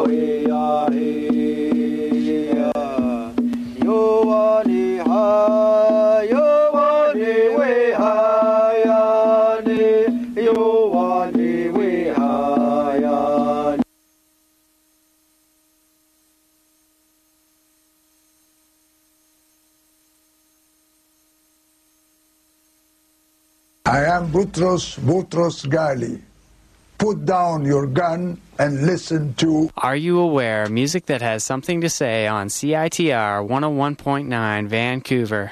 I am Boutros Ghali. Put down your gun and listen to Are You Aware? Music that has something to say on CITR 101.9 Vancouver.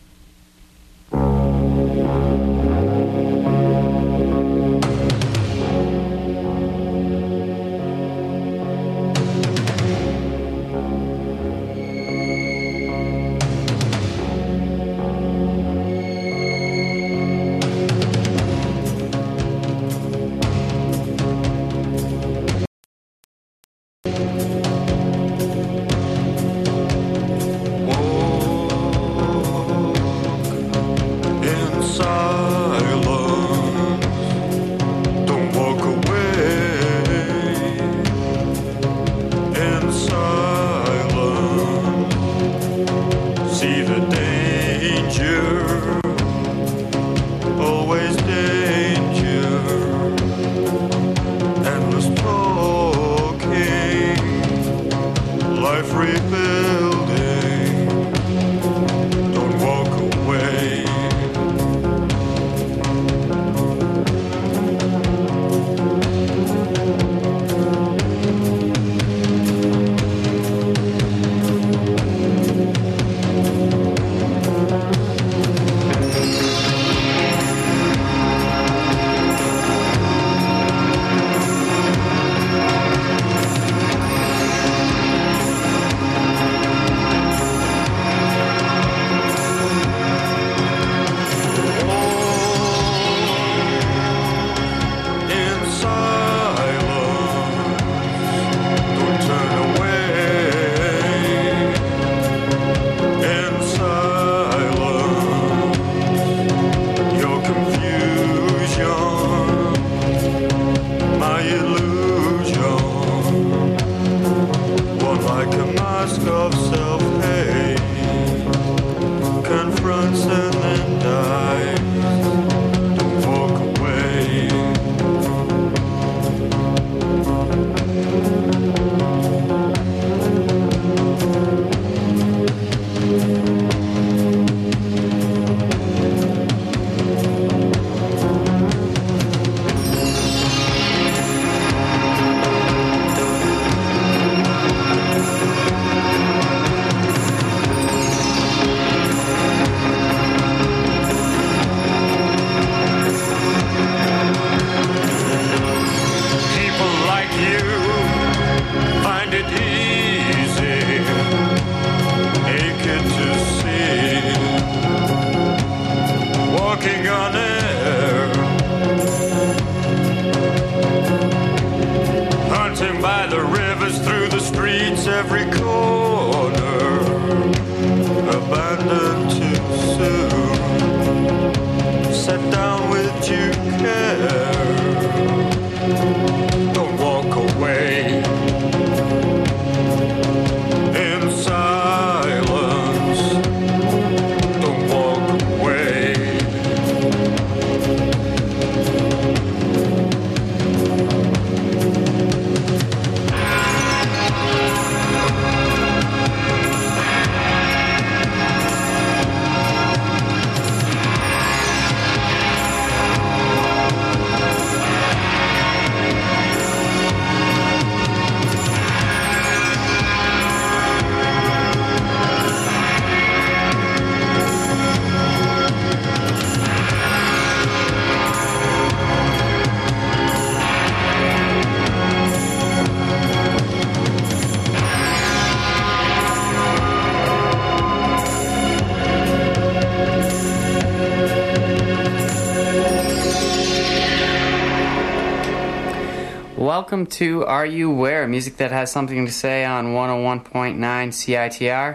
Welcome to Are You Aware? Music that has something to say on 101.9 CITR.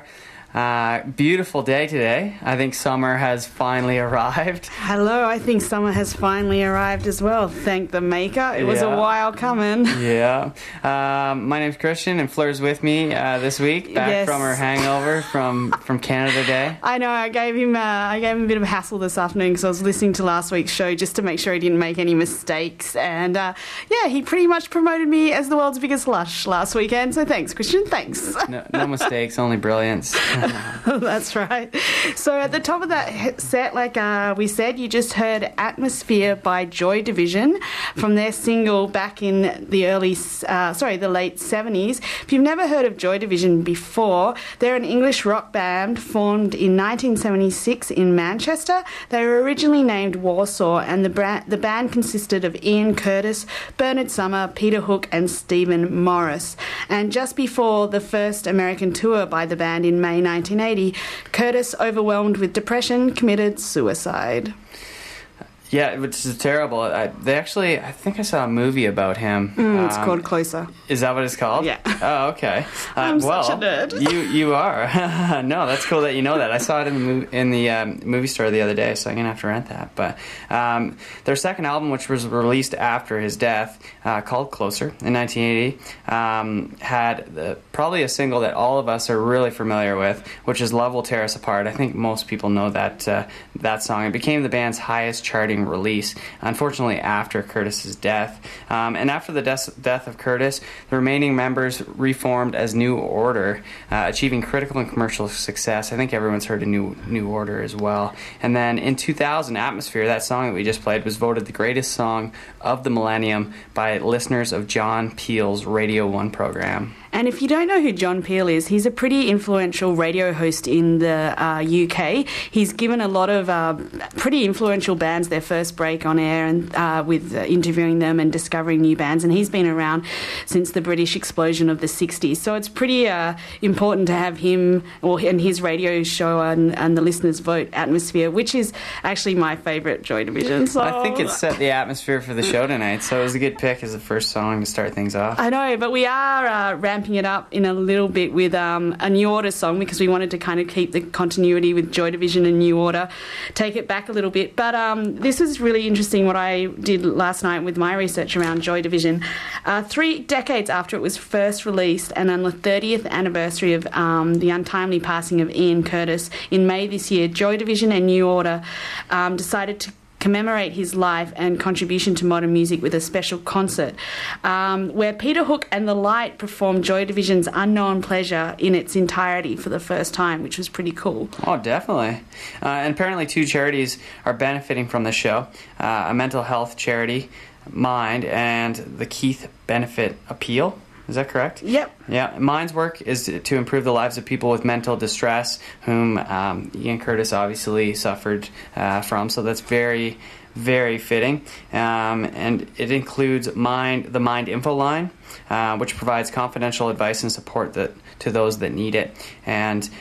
Beautiful day today. I think summer has finally arrived. Hello, I think summer has finally arrived as well. Thank the maker. It was a while coming. Yeah. My name's Christian, and Fleur's with me this week, back from her hangover from Canada Day. I know. I gave him a bit of a hassle this afternoon because I was listening to last week's show just to make sure he didn't make any mistakes. And he pretty much promoted me as the world's biggest lush last weekend. So thanks, Christian. Thanks. No mistakes, only brilliance. That's right. So at the top of that set, like we said, you just heard Atmosphere by Joy Division from their single back in the the late 70s. If you've never heard of Joy Division before, they're an English rock band formed in 1976 in Manchester. They were originally named Warsaw, and the band consisted of Ian Curtis, Bernard Summer, Peter Hook and Stephen Morris. And just before the first American tour by the band in May 1980, Curtis, overwhelmed with depression, committed suicide. Yeah, which is terrible. I think I saw a movie about him. It's called Closer. Is that what it's called? Yeah. Oh, okay. I'm such a nerd. You are. No, that's cool that you know that. I saw it in the movie store the other day, so I'm gonna have to rent that. But their second album, which was released after his death, called Closer in 1980, had probably a single that all of us are really familiar with, which is "Love Will Tear Us Apart." I think most people know that song. It became the band's highest charting release, unfortunately after Curtis's death. And after the death of Curtis, the remaining members reformed as New Order, achieving critical and commercial success. I think everyone's heard of New Order as well. And then in 2000, Atmosphere, that song that we just played, was voted the greatest song of the millennium by listeners of John Peel's Radio 1 program. And if you don't know who John Peel is, he's a pretty influential radio host in the UK. He's given a lot of pretty influential bands their first break on air, and with interviewing them and discovering new bands. And he's been around since the British explosion of the 60s. So it's pretty important to have him and his radio show and the listeners vote Atmosphere, which is actually my favourite Joy Division song. I think it set the atmosphere for the show tonight, so it was a good pick as the first song to start things off. I know, but we are ramping it up in a little bit with a New Order song, because we wanted to kind of keep the continuity with Joy Division and New Order, take it back a little bit. But this was really interesting what I did last night with my research around Joy Division. 3 decades after it was first released, and on the 30th anniversary of the untimely passing of Ian Curtis in May this year, Joy Division and New Order decided to commemorate his life and contribution to modern music with a special concert where Peter Hook and The Light performed Joy Division's Unknown Pleasure in its entirety for the first time, which was pretty cool. Oh, definitely. And apparently 2 charities are benefiting from the show. A mental health charity, Mind, and the Keith Benefit Appeal. Is that correct? Yep. Yeah. Mind's work is to improve the lives of people with mental distress, whom Ian Curtis obviously suffered from. So that's very, very fitting. And it includes the Mind Info Line, which provides confidential advice and support to those that need it. And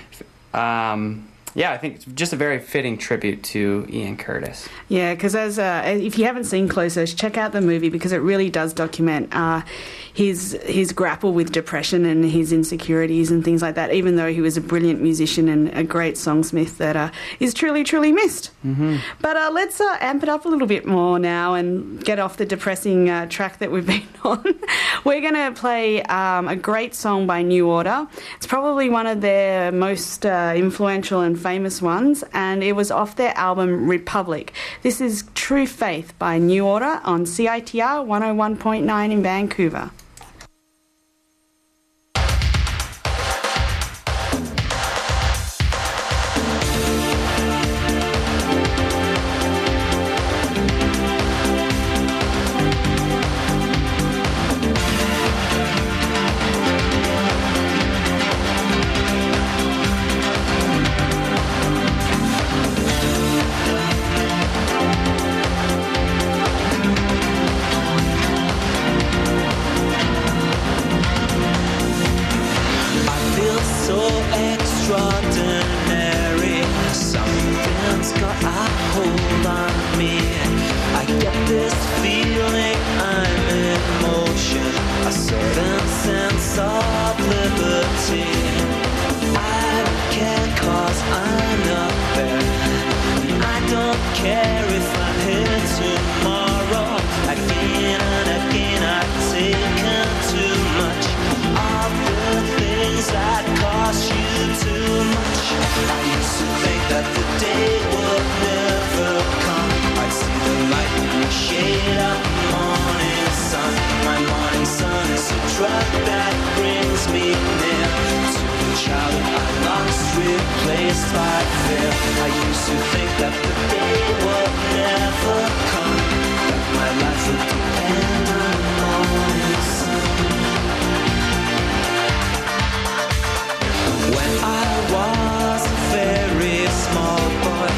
I think it's just a very fitting tribute to Ian Curtis. Yeah, because if you haven't seen Closer, check out the movie, because it really does document his grapple with depression and his insecurities and things like that, even though he was a brilliant musician and a great songsmith that is truly, truly missed. Mm-hmm. But let's amp it up a little bit more now and get off the depressing track that we've been on. We're going to play a great song by New Order. It's probably one of their most influential and famous ones, and it was off their album Republic. This is True Faith by New Order on CITR 101.9 in Vancouver. Extraordinary, something's got a hold on me. I get this feeling I'm in motion, a certain sense of liberty. I don't care 'cause I'm not there. I don't care if I'm here tomorrow. Again and again I've taken too much of the things that cost you too much. I used to think that the day would never come. I'd see the light in the shade of the morning sun. My morning sun is a drug that brings me near to the childhood I lost, replaced by fear. I used to think that the day would never come, that my life would depend on the morning sun. When I was a very small boy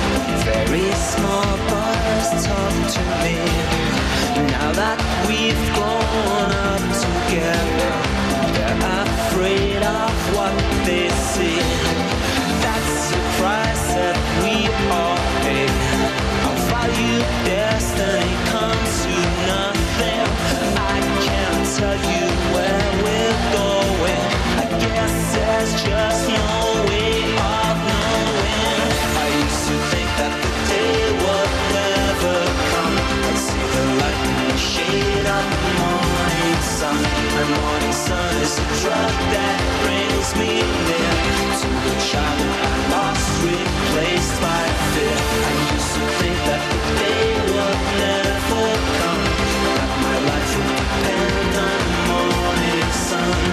talked to me. Now that we've grown up together, they're afraid of what they see. That's the price that we all pay. Our value destiny comes to nothing. I can't tell you where we're going. I guess there's just no way of knowing. I used to think that the day would never come. I see the light in the shade of the morning sun. My morning sun is a drug that brings me near to the childhood I lost, replaced by fear. I used to think that the day would never come, that my life would depend on the morning sun.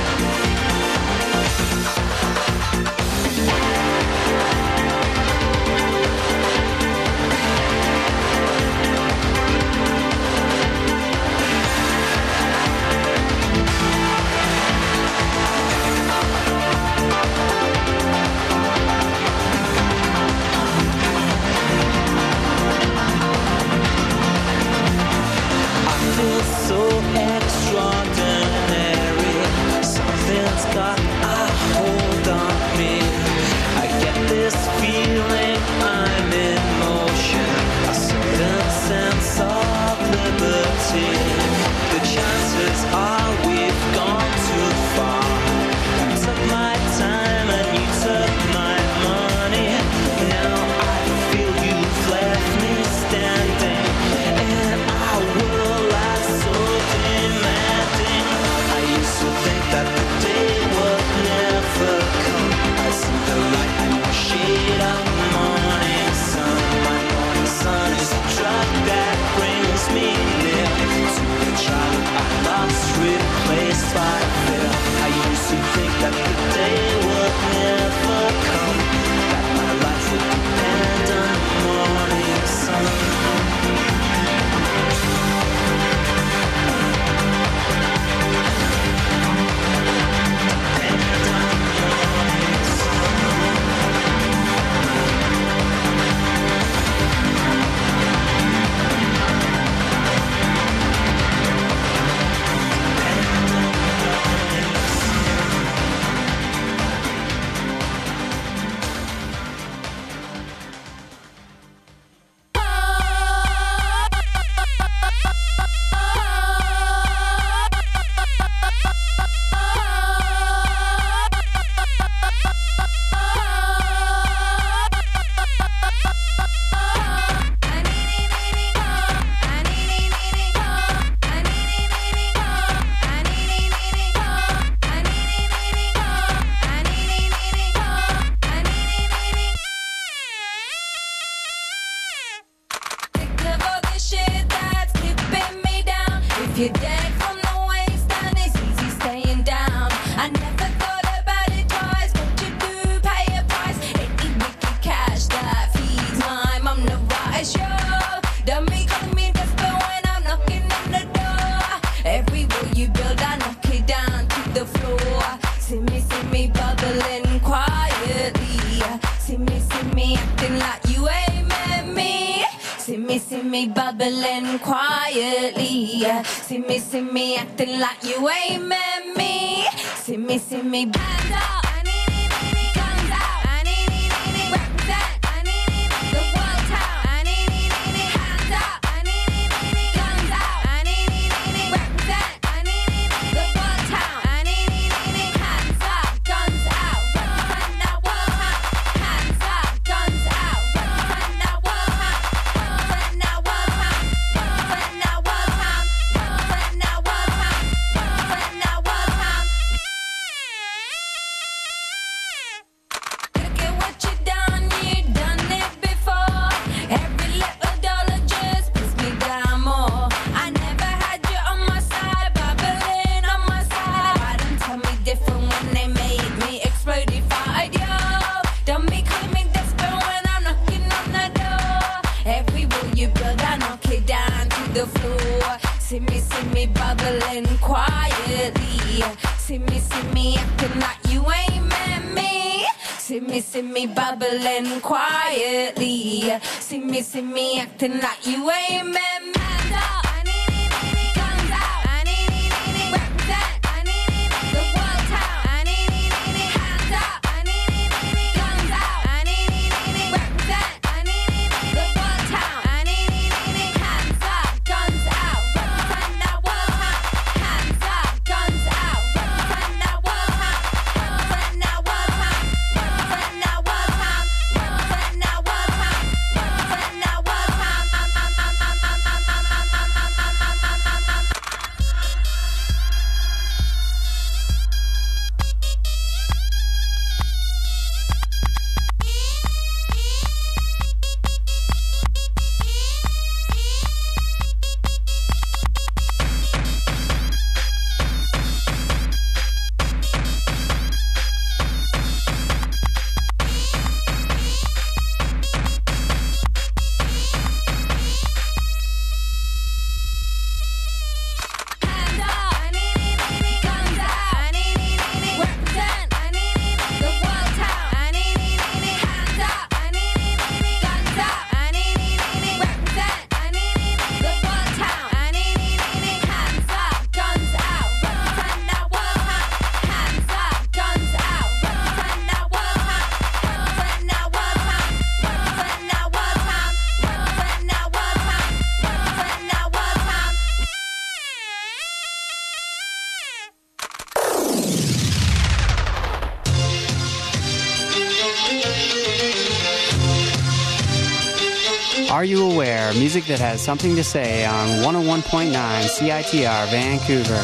So extraordinary, something's got a hold on me. I get this feeling I'm in motion, a certain sense of liberty. The chances are we've gone too far. You took my time and you took my money. Now I feel you've left me standing, and I will last so demanding. I used to think that the day would never come. I see the light in the shade of the morning sun. My morning sun is a drug that brings me near to the child I lost, replaced by fear. I used to think that the day would never come, that my life would depend on the morning sun. You're dead from the waist and it's easy staying down. I never thought about it twice, but you do pay a price. Any wicked cash that feeds my mum to rise. Sure, don't be calling me desperate when I'm knocking on the door. Every wall you build, I knock it down to the floor. See me bubbling quietly. See me acting like you ain't met me. See me bubbling quietly. See me acting like you ain't met me. See me hands up, guns out, represent the world town. Hands up, guns out, represent the world town. Hands up, guns out, represent the world town. Hands bubbling quietly. See me acting like you ain't met me. See me bubbling quietly. See me acting like you ain't met me. Hands up, guns out, represent the world town. Hands up, guns out, represent the world town. Hands up, guns out, represent that world town. Hands up, guns out, represent that world town. Represent that world town. Represent that world town. Represent that world town. Represent that world town. Are You Aware? Music that has something to say on 101.9 CITR Vancouver.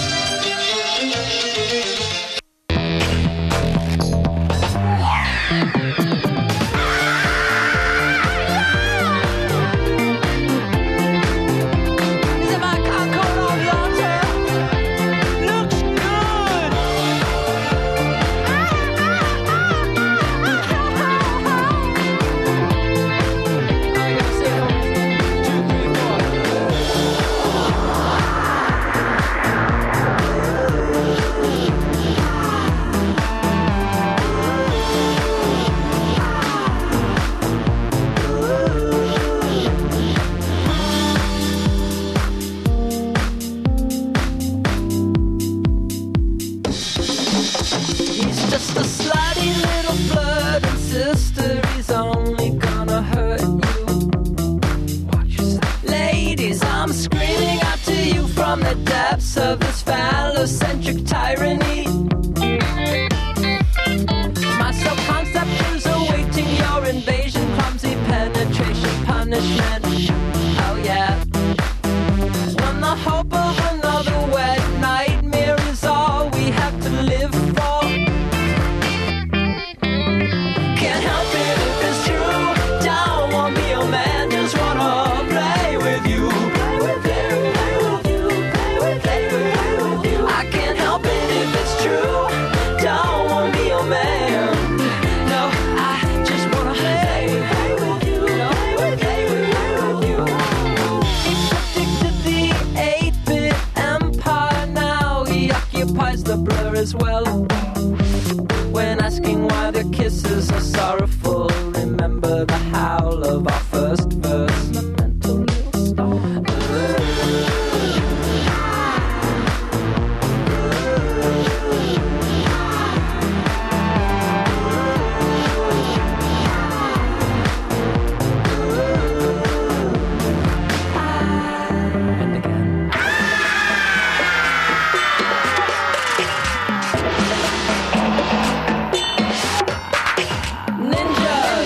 He's just a slutty little flirt and sister. He's only gonna hurt you. Watch yourself. Ladies, I'm screaming out to you from the depths of this phallocentric tyranny. My self-concept is awaiting your invasion, clumsy penetration, punishment. Oh yeah. When the hope of another wet nightmare is all we have to live for. Can't help it if it's true. Don't want to be your man, just wanna play with you. Play with you, play with you, play with you. I can't help it if it's true. Don't want to be your man. No, I just wanna play with you. Play with you. He's addicted to the 8-bit empire now. He occupies the blur as well. When asking why their kisses are sorrowful, remember the howl of our first verse. Mental little star. And again. Ninjas.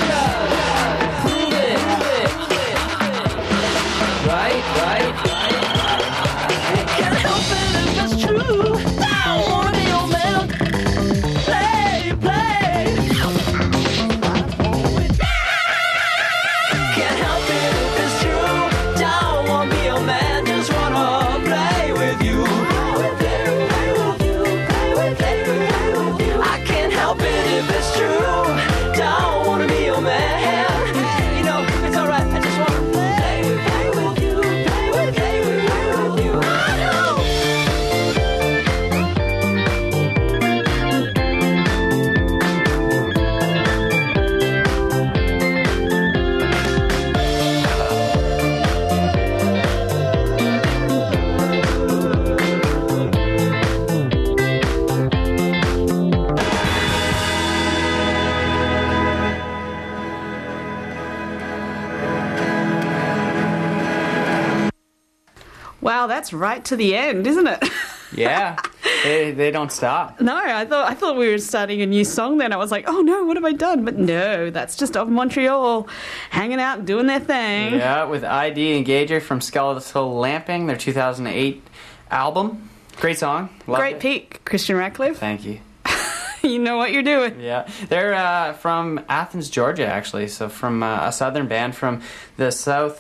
Wow, that's right to the end, isn't it? Yeah, they don't stop. No, I thought we were starting a new song then. I was like, oh no, what have I done? But no, that's just of Montreal hanging out, doing their thing. Yeah, with ID Engager from Skeletal Lamping, their 2008 album. Great song. Loved Great it. pick, Christian Ratcliffe. Thank you. You know what you're doing. Yeah, they're from Athens, Georgia, actually. So from a southern band from the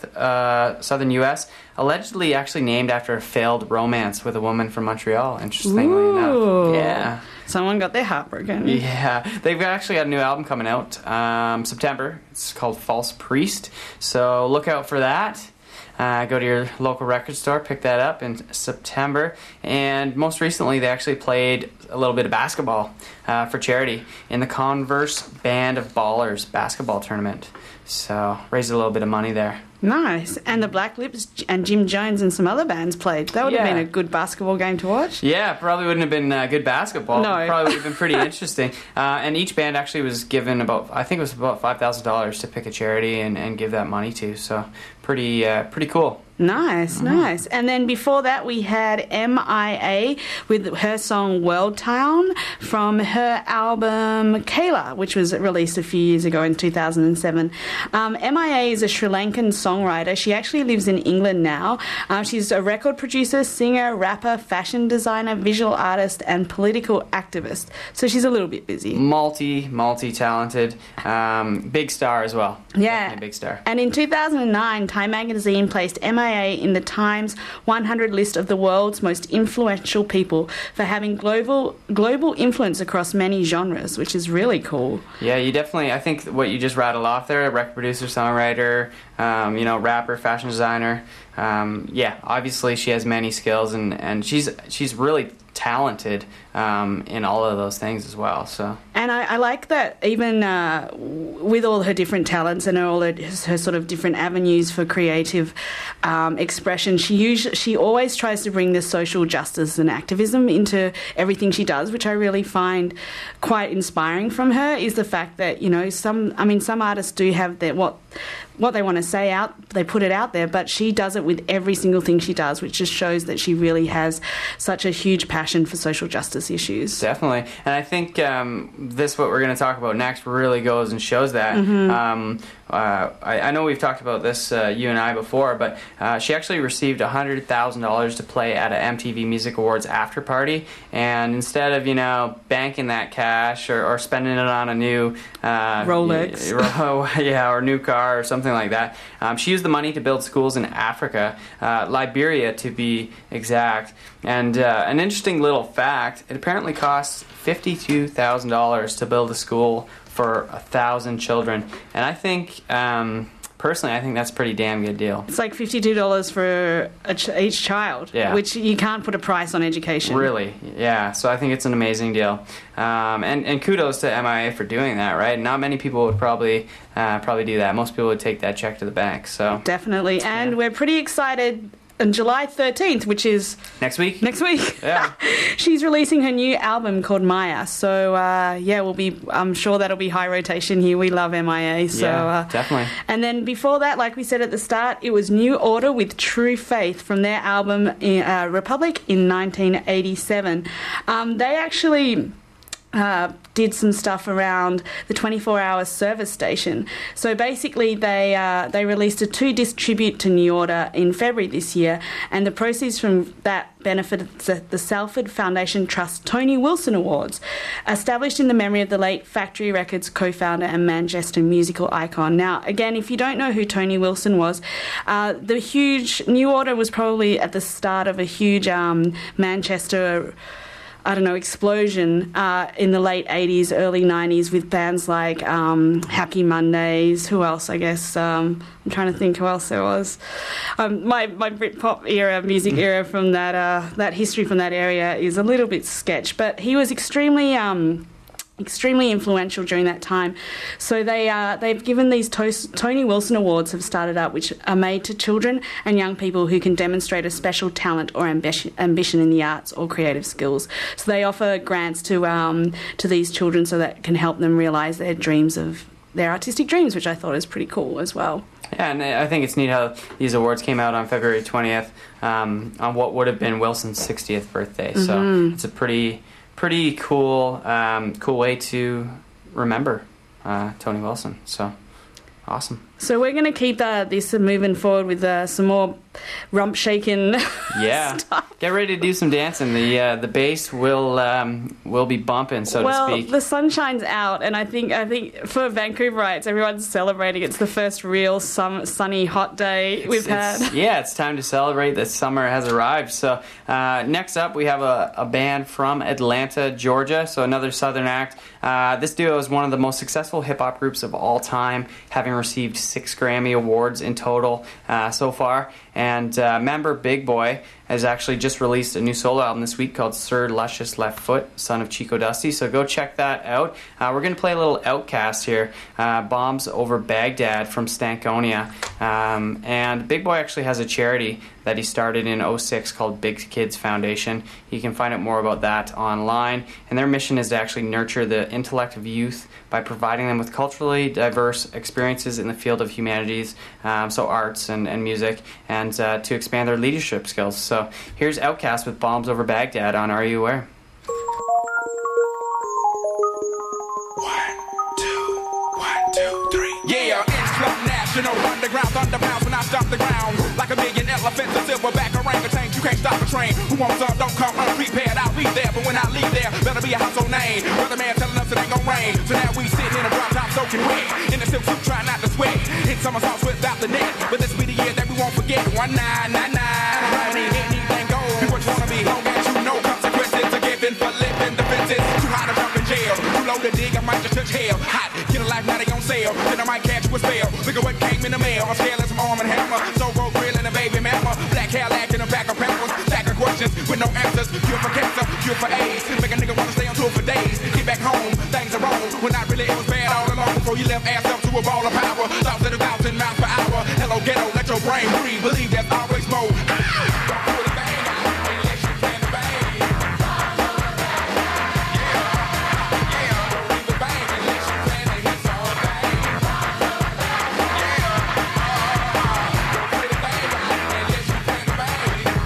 southern U.S. Allegedly, actually named after a failed romance with a woman from Montreal. Interestingly Ooh. enough, yeah, Someone got their heart broken. yeah. They've actually got a new album coming out September. It's called False Priest. So look out for that. Go to your local record store, pick that up in September. And most recently, they actually played a little bit of basketball for charity in the Converse Band of Ballers basketball tournament. So raised a little bit of money there. Nice. And the Black Lips and Jim Jones and some other bands played. That would have Yeah. been a good basketball game to watch. Yeah, probably wouldn't have been good basketball. No. Probably would have been pretty interesting. And each band actually was given about $5,000 to pick a charity and give that money to. So pretty cool. Nice, nice. And then before that, we had MIA with her song World Town from her album Kayla, which was released a few years ago in 2007. MIA is a Sri Lankan songwriter. She actually lives in England now. She's a record producer, singer, rapper, fashion designer, visual artist, and political activist. So she's a little bit busy. Multi-talented. Big star as well. Yeah. Definitely a big star. And in 2009, Time magazine placed MIA in the Times 100 list of the world's most influential people for having global influence across many genres, which is really cool. Yeah, you definitely, I think what you just rattled off there, a record producer, songwriter, rapper, fashion designer. Yeah, obviously she has many skills and she's really talented in all of those things as well. So. And I like that even with all her different talents and all her sort of different avenues for creative expression, she always tries to bring the social justice and activism into everything she does, which I really find quite inspiring from her, is the fact that, some artists do have their what they want to say out, they put it out there, but she does it with every single thing she does, which just shows that she really has such a huge passion for social justice issues. Definitely. And I think what we're going to talk about next really goes and shows that. Mm-hmm. I know we've talked about this, you and I, before, but she actually received $100,000 to play at an MTV Music Awards after party, and instead of, banking that cash or spending it on a new Rolex. or new car or something like that, she used the money to build schools in Africa, Liberia to be exact. And an interesting little fact, it apparently costs $52,000 to build a school for 1,000 children. And I think, personally, I think that's a pretty damn good deal. It's like $52 for each child, Yeah. which you can't put a price on education. Really, yeah. So I think it's an amazing deal. And kudos to MIA for doing that, right? Not many people would probably do that. Most people would take that check to the bank. So Definitely. And Yeah. we're pretty excited. On July 13th, which is next week. Yeah. She's releasing her new album called Maya. So, I'm sure that'll be high rotation here. We love MIA. So, Yeah, definitely. And then before that, like we said at the start, it was New Order with True Faith from their album Republic in 1987. They actually did some stuff around the 24-hour service station. So basically, they released a 2-disc tribute to New Order in February this year, and the proceeds from that benefited the Salford Foundation Trust Tony Wilson Awards, established in the memory of the late Factory Records co-founder and Manchester musical icon. Now, again, if you don't know who Tony Wilson was, the huge New Order was probably at the start of a huge Manchester explosion in the late 80s, early 90s with bands like Happy Mondays. Who else? I guess I'm trying to think who else there was. My Britpop era, music era from that history from that area is a little bit sketch, but he was extremely influential during that time. So they've given these Tony Wilson Awards have started up, which are made to children and young people who can demonstrate a special talent or ambition in the arts or creative skills. So they offer grants to these children so that can help them realise their dreams of their artistic dreams, which I thought is pretty cool as well. Yeah, and I think it's neat how these awards came out on February 20th on what would have been Wilson's 60th birthday. So it's a pretty cool cool way to remember Tony Wilson. So awesome. So we're going to keep this moving forward with some more rump shaking stuff. Get ready to do some dancing. The bass will be bumping, so to speak. Well, the sun shines out, and I think for Vancouverites, everyone's celebrating. It's the first real sunny, hot day we've had. Yeah, it's time to celebrate that summer has arrived. So next up, we have a band from Atlanta, Georgia, so another Southern act. This duo is one of the most successful hip-hop groups of all time, having received 6 Grammy Awards in total so far. And member Big Boy has actually just released a new solo album this week called Sir Luscious Left Foot, son of Chico Dusty. So go check that out. We're going to play a little Outkast here, Bombs Over Baghdad from Stankonia. And Big Boy actually has a charity that he started in 2006 called Big Kids Foundation. You can find out more about that online. And their mission is to actually nurture the intellect of youth by providing them with culturally diverse experiences in the field of humanities, so arts and music, and to expand their leadership skills. So here's Outkast with Bombs Over Baghdad on Are You Aware? 1, 2, 3. Yeah, it's Club National Underground Thunderbounds when I stop the ground. Like a million elephants, a silverback orangutan. You can't stop a train. Who wants up? Don't come unprepared. I'll be there, but when I leave there, better be a household name. Brother man telling us it ain't gon' rain. So now we sitting in a drop top soaking wet. In the silk suit trying not to sweat. Hit somersaults without the net. But this be the year that we won't forget. 1999. Anything goes. Be what you wanna be. Long as you know consequences are given for living defenses. Too hot to jump in jail. Too low to dig. I might just touch hell. Hot. Get a life now they on sale. Then I might catch you a spell. Look at what came in the mail. I'm scaling some arm and hammer. So road grill and a baby mama. Black Cadillac in the back of peppers. Stack of questions with no answers. Cure for cancer, cure for AIDS. Make a nigga wanna stay on tour for days. Get back home, things are wrong. When not really, it was bad all along. Before you left ass up to a ball of power. Thoughts at 1,000 miles per hour. Hello ghetto, let your brain breathe. Believe there's always more. Don't pull the bang out unless you plan to bang. Don't leave the bang unless you plan to hit some bang. Don't pull the bang out unless you plan to bang.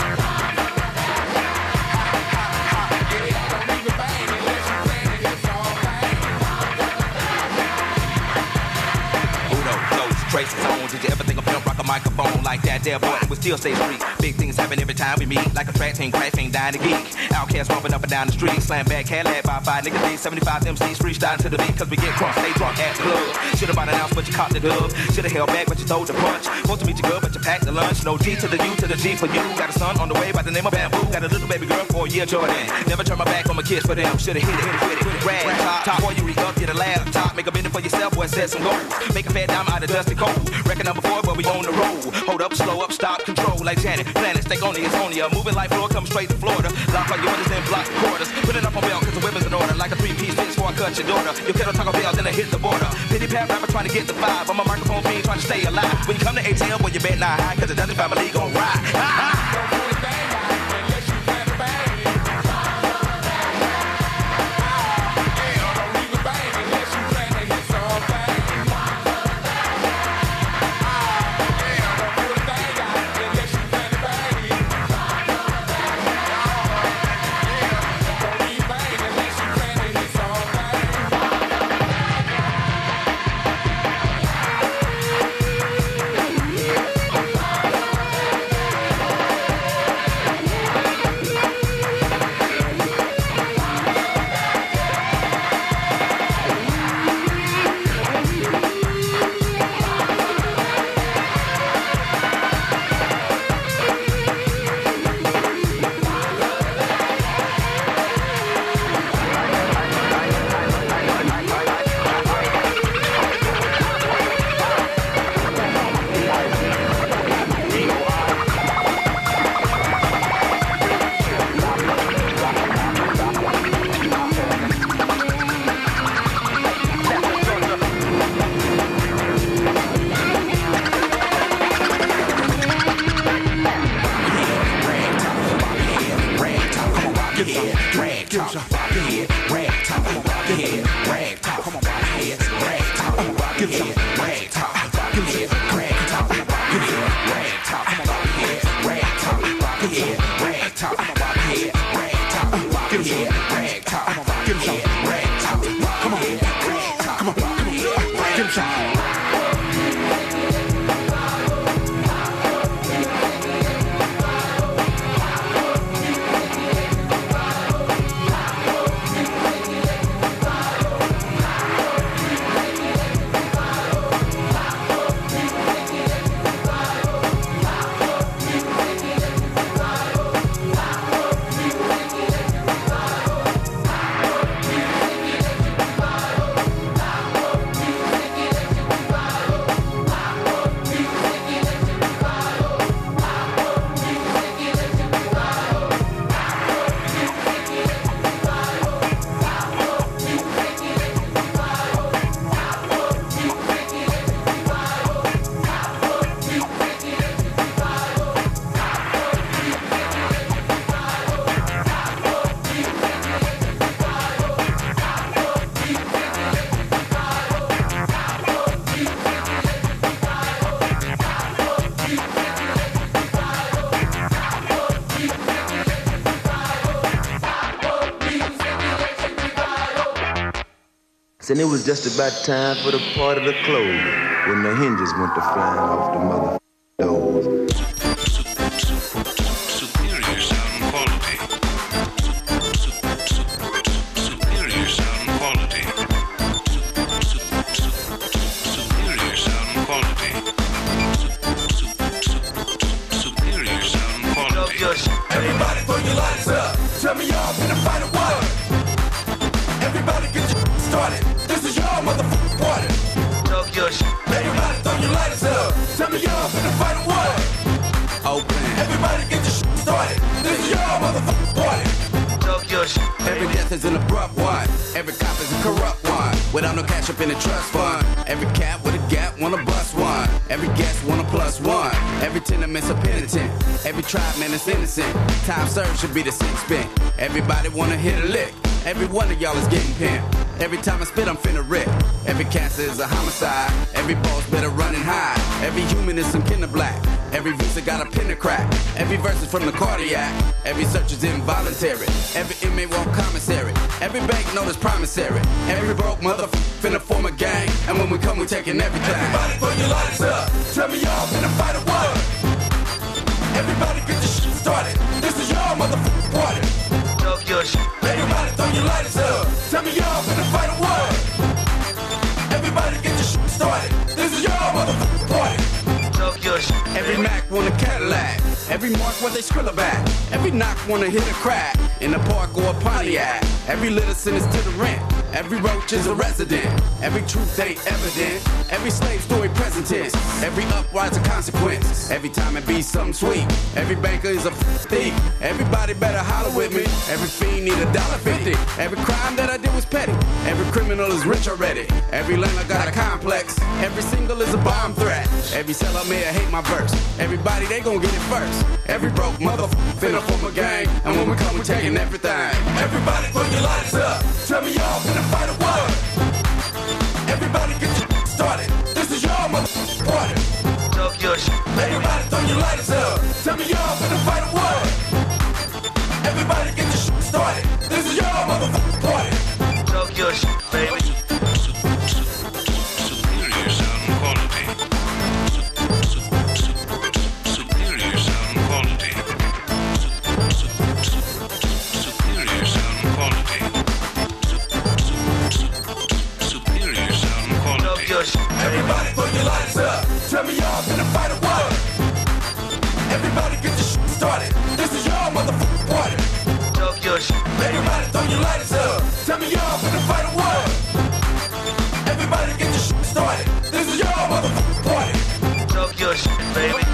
Don't leave the bang unless you plan to hit some bang. Who knows? Traces on. Did you ever think of him rock a microphone like that? There, boy, we still stay street. Big things happen every time we meet. Like a track team, crash ain't dying to geek. Outcast bumping up and down the street. Slam back, Cadillac by 5 niggas. These 75 MCs freestyle to the beat. Cause we get drunk, stay drunk at the club. Should've bought an ounce, but you caught the dub. Should've held back, but you told the punch. Supposed to meet you good, but you packed the lunch. No G to the U to the G for you. Got a son on the way by the name of Bamboo. Got a little baby girl for a year, Jordan. Never turn my back on my kids for them. Should've hit it with it. Rag top, boy, you re-up, get a laptop. Make a minute for yourself, boy, set some goals. Make a fat dime out of dusty cold. Record number 4, but we on the road. Hold up, slow up, stop, control like Janet. Planet, stay on it's only a moving like floor, come straight to Florida. Lock all your windows and block the quarters. Put it up on bell, cause the weapon's in order. Like a 3-piece fits before I cut your daughter. Your kettle taco bells, then I hit the border. Pity pat rapper trying to get the 5. I'm a microphone fiend trying to stay alive. When you come to ATL, well, you bet not high, cause the Dundee family gon' ride. Don't pull the bang out unless you plan to bang. Don't leave the bang unless you plan to hit some bang. Don't pull the bang out unless you plan to bang. Don't leave bang unless you plan to hit some bang. Come on. Come on. Come on. Give him some. And it was just about time for the party to close when the hinges went to flying off the mother doors. Superior sound quality. Superior sound quality. Superior sound quality. Superior sound quality. Everybody throw your lighters up. Turn me off in the final one. Everybody get your started. This is your motherfucking party. Talk your shit. Everybody throw your lighters up. Turn me off in the final one. Open. Everybody get your shit started. This is your motherfucking party. Talk your shit. Every death is an abrupt one. Every cop is a corrupt one. Without no cash up in the trust fund. Every cat with a gap wanna bust one. Every guest want a plus one. Every tenement's a penitent. Every tribe man is innocent. Time served should be the six spent. Everybody wanna hit a lick. Every one of y'all is getting pimped. Every time I spit, I'm finna rip. Every cancer is a homicide. Every boss better run and hide. Every human is some kind of black. Every visa got a pin to crack. Every verse is from the cardiac. Every search is involuntary. Every inmate want commissary. Every bank note is promissory. Every broke motherfucker finna form a gang. And when we come, we taking everything. Everybody throw your lighters up. Turn me off in a fight of war. Everybody get your shit started. This is your motherfucking party. Talk your shit. Everybody throw your lighters up. Turn me off in a fight of war. Everybody get your shit started. This is your motherfucking party. Talk your shit. Every Mac want a Cadillac. Every Mark want they Skrilla back. Every knock wanna hit a crack. In a park or a Pontiac. Every little sentence to the rent. Every roach is a resident. Every truth ain't evident. Every slave story present tense. Every uprise a consequence. Every time it be something sweet. Every banker is a thief. Everybody better holler with me. Every fiend need $1.50. Every crime that I did was petty. Every criminal is rich already. Every landlord got a complex. Every single is a bomb threat. Every seller may hate my verse. Everybody they gon' get it first. Every broke motherfucker finna form a gang. And when we come, we taking everything. Everybody throw your lighters up. Turn me off in a fight of war. Everybody get your started. This is your motherfucking party. Talk your shit. Everybody throw your lighters up. Turn me off in a fight of war. Everybody get your shit started. This is your motherfucking party. Talk your shit, baby. Superior sound quality. Superior sound quality. Superior sound quality. Superior sound quality. Everybody throw your lighters up. Turn me off in a fight of war. Everybody get your shit started. This is your motherfucking party. Talk your shit. Everybody throw your lighters up. Turn me off in a fight of war. Everybody get your shit started. This is your motherfucking party. Talk your shit, baby.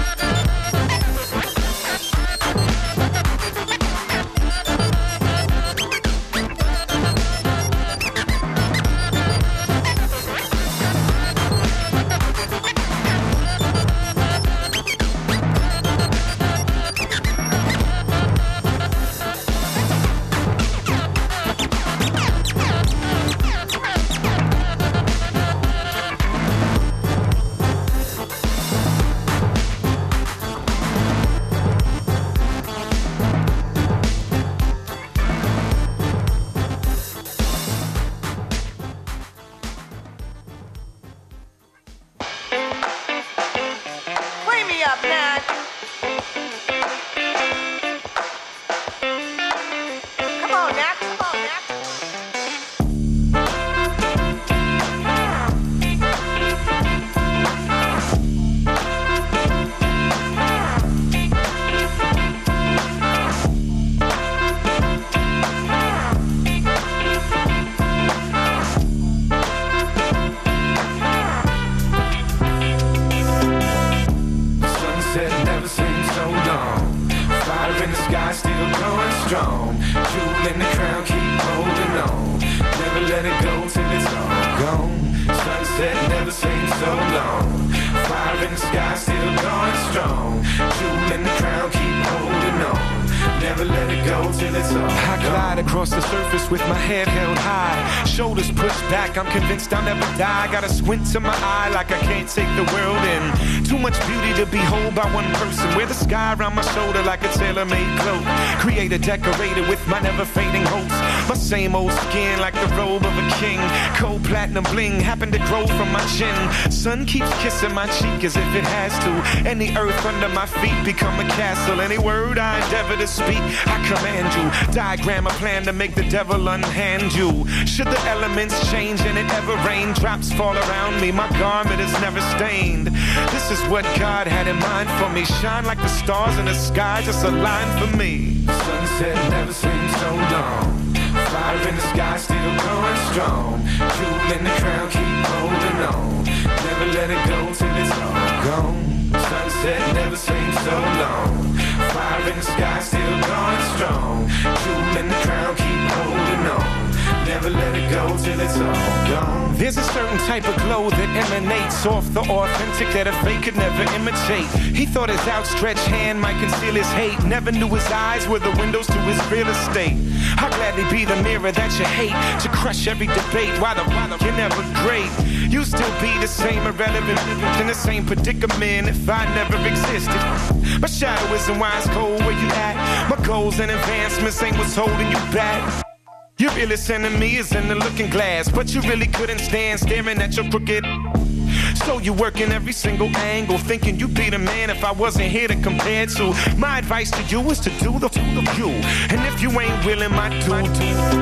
the sky, still going strong. Jewel in the crown, keep holding on. Never let it go till it's all I glide across the surface with my head held high, shoulders pushed back, I'm convinced I'll never die. Got a squint to my eye like I can't take the world in. Too much beauty to behold by one person. Wear the sky around my shoulder like a tailor-made cloak. Creator decorated with my never-fading hopes. My same old skin like the robe of a king. Cold platinum bling happened to grow from my chin. Sun keeps kissing my cheek as if it has to. And the earth under my feet become a castle. Any word I endeavor to speak, I command you. Diagram a plan to make the devil unhand you. Should the elements change and it ever rain, drops fall around me, my garment is never stained. This is what God had in mind for me. Shine like the stars in the sky, just a line for me. Sunset never seems so long. Fire in the sky, still going strong. Jewel in the crown, keep holding on. Never let it go till it's all gone. Sunset never seems so long. Fire in the sky, still going strong. Jewel in the crown, keep holding on. Never let it go till it's all gone. There's a certain type of glow that emanates off the authentic that a fake could never imitate. He thought his outstretched hand might conceal his hate. Never knew his eyes were the windows to his real estate. I'll gladly be the mirror that you hate, to crush every debate. Why you're never great. You still be the same irrelevant, in the same predicament if I never existed. My shadow isn't why it's cold where you at. My goals and advancements ain't what's holding you back. Your realest enemy is in the looking glass, but you really couldn't stand staring at your crooked. So you work in every single angle, thinking you'd be the man if I wasn't here to compare to. My advice to you is to do the you, and if you ain't willing, my dude.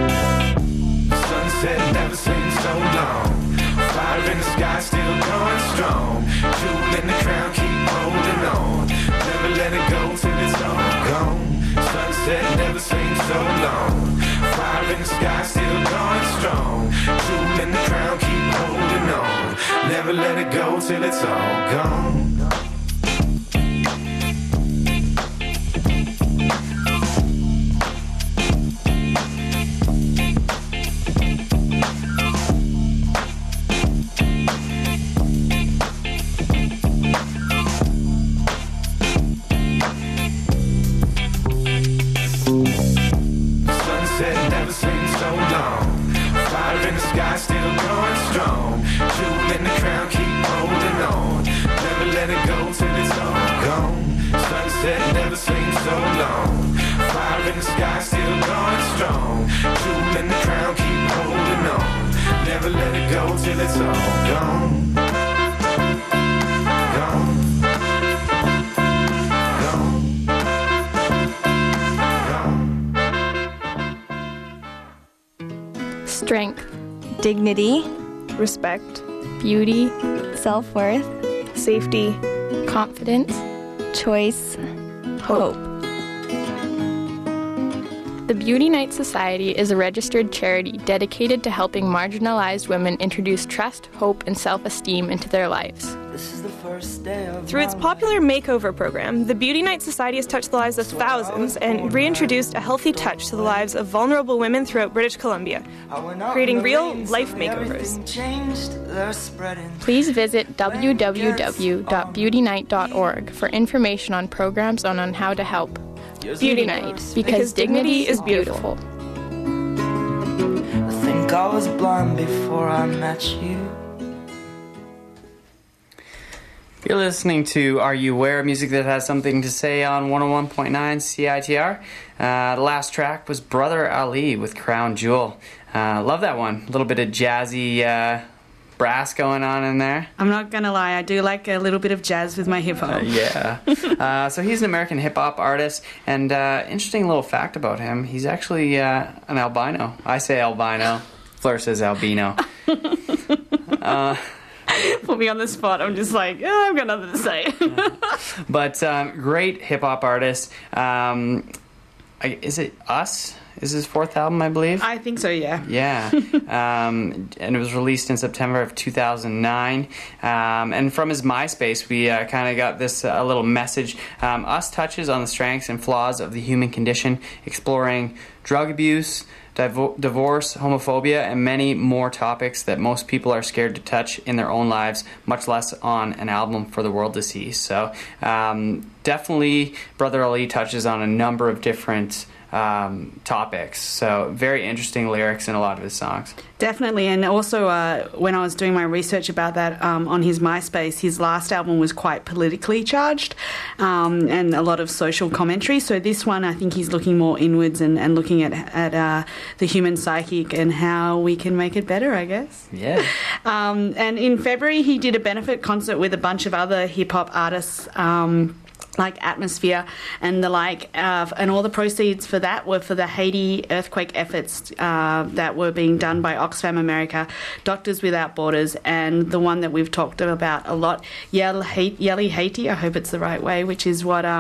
Sunset never seems so long. Fire in the sky, still going strong. Jewel in the crown, keep holding on. Never let it go till it's all gone. Sunset never seems so long. Fire in the sky, still going strong. Jewel in the crown, keep holding on. Never let it go till it's all gone. Till it's all gone. Gone. Gone. Strength, dignity, respect, beauty, self-worth, safety, confidence, choice, hope. The Beauty Night Society is a registered charity dedicated to helping marginalized women introduce trust, hope, and self-esteem into their lives. Through its popular makeover program, the Beauty Night Society has touched the lives of thousands and reintroduced a healthy touch to the lives of vulnerable women throughout British Columbia, creating real life makeovers. Please visit www.beautynight.org for information on programs and on how to help. Beauty Night, because dignity is beautiful. I think I was blind before I met you. You're listening to Are You Aware? Music that has something to say on 101.9 CITR. The last track was Brother Ali with Crown Jewel. Love that one. A little bit of jazzy brass going on in there. I'm not gonna lie, I do like a little bit of jazz with my hip hop. Yeah. So he's an American hip hop artist, and interesting little fact about him: he's actually an albino. I say albino. Fleur says albino. Put me on the spot. I'm just like, I've got nothing to say. But great hip hop artist. Is it Us? Is his fourth album, I believe? I think so, yeah. Yeah. And it was released in September of 2009. And from his MySpace, we kind of got this little message. Us touches on the strengths and flaws of the human condition, exploring drug abuse, divorce, homophobia, and many more topics that most people are scared to touch in their own lives, much less on an album for the world to see. So definitely Brother Ali touches on a number of different topics. So very interesting lyrics in a lot of his songs. Definitely, and also when I was doing my research about that on his MySpace, his last album was quite politically charged and a lot of social commentary. So this one, I think he's looking more inwards and looking at the human psyche and how we can make it better, I guess. Yeah. And in February, he did a benefit concert with a bunch of other hip-hop artists, like Atmosphere and the like, and all the proceeds for that were for the Haiti earthquake efforts that were being done by Oxfam America, Doctors Without Borders, and the one that we've talked about a lot, Yelly Haiti, I hope it's the right way, which is what,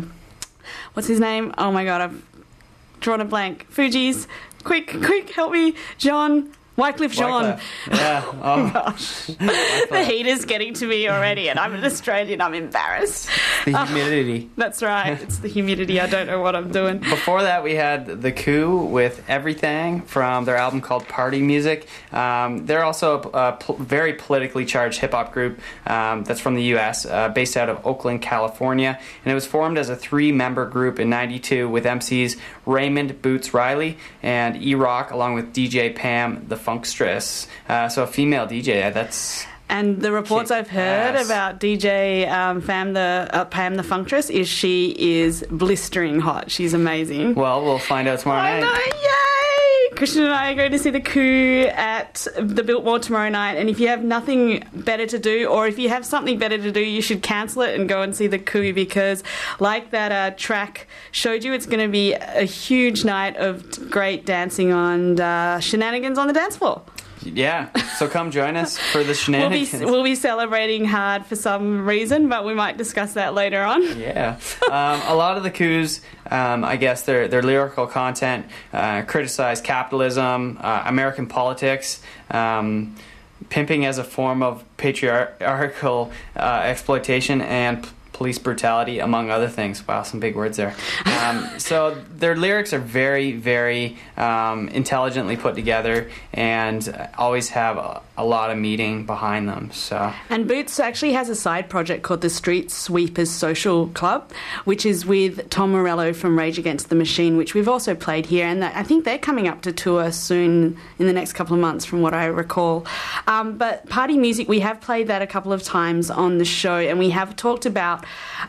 what's his name? Oh my God, I've drawn a blank. Fugees, quick, help me, John. Wycliffe Jean. Yeah. Oh gosh. The heat is getting to me already, and I'm an Australian. I'm embarrassed. The humidity. That's right. It's the humidity. I don't know what I'm doing. Before that, we had The Coup with Everything from their album called Party Music. They're also a very politically charged hip-hop group that's from the U.S., based out of Oakland, California. And it was formed as a 3-member group in '92 with MCs Raymond Boots Riley and E-Rock, along with DJ Pam the Funkstress. So a female DJ, that's... And the reports I've heard about DJ Pam the Funktress is she is blistering hot. She's amazing. Well, we'll find out tomorrow night. I know, yay! Christian and I are going to see The Coup at the Biltmore tomorrow night, and if you have nothing better to do, or if you have something better to do, you should cancel it and go and see The Coup, because like that track showed you, it's going to be a huge night of great dancing and shenanigans on the dance floor. Yeah, so come join us for the shenanigans. We'll be celebrating hard for some reason, but we might discuss that later on. Yeah. A lot of the Coup's, I guess, their lyrical content criticize capitalism, American politics, pimping as a form of patriarchal exploitation, and police brutality, among other things. Wow, some big words there. So their lyrics are very, very intelligently put together and always have a lot of meaning behind them. So. And Boots actually has a side project called the Street Sweepers Social Club, which is with Tom Morello from Rage Against the Machine, which we've also played here, and I think they're coming up to tour soon in the next couple of months from what I recall. But Party Music, we have played that a couple of times on the show, and we have talked about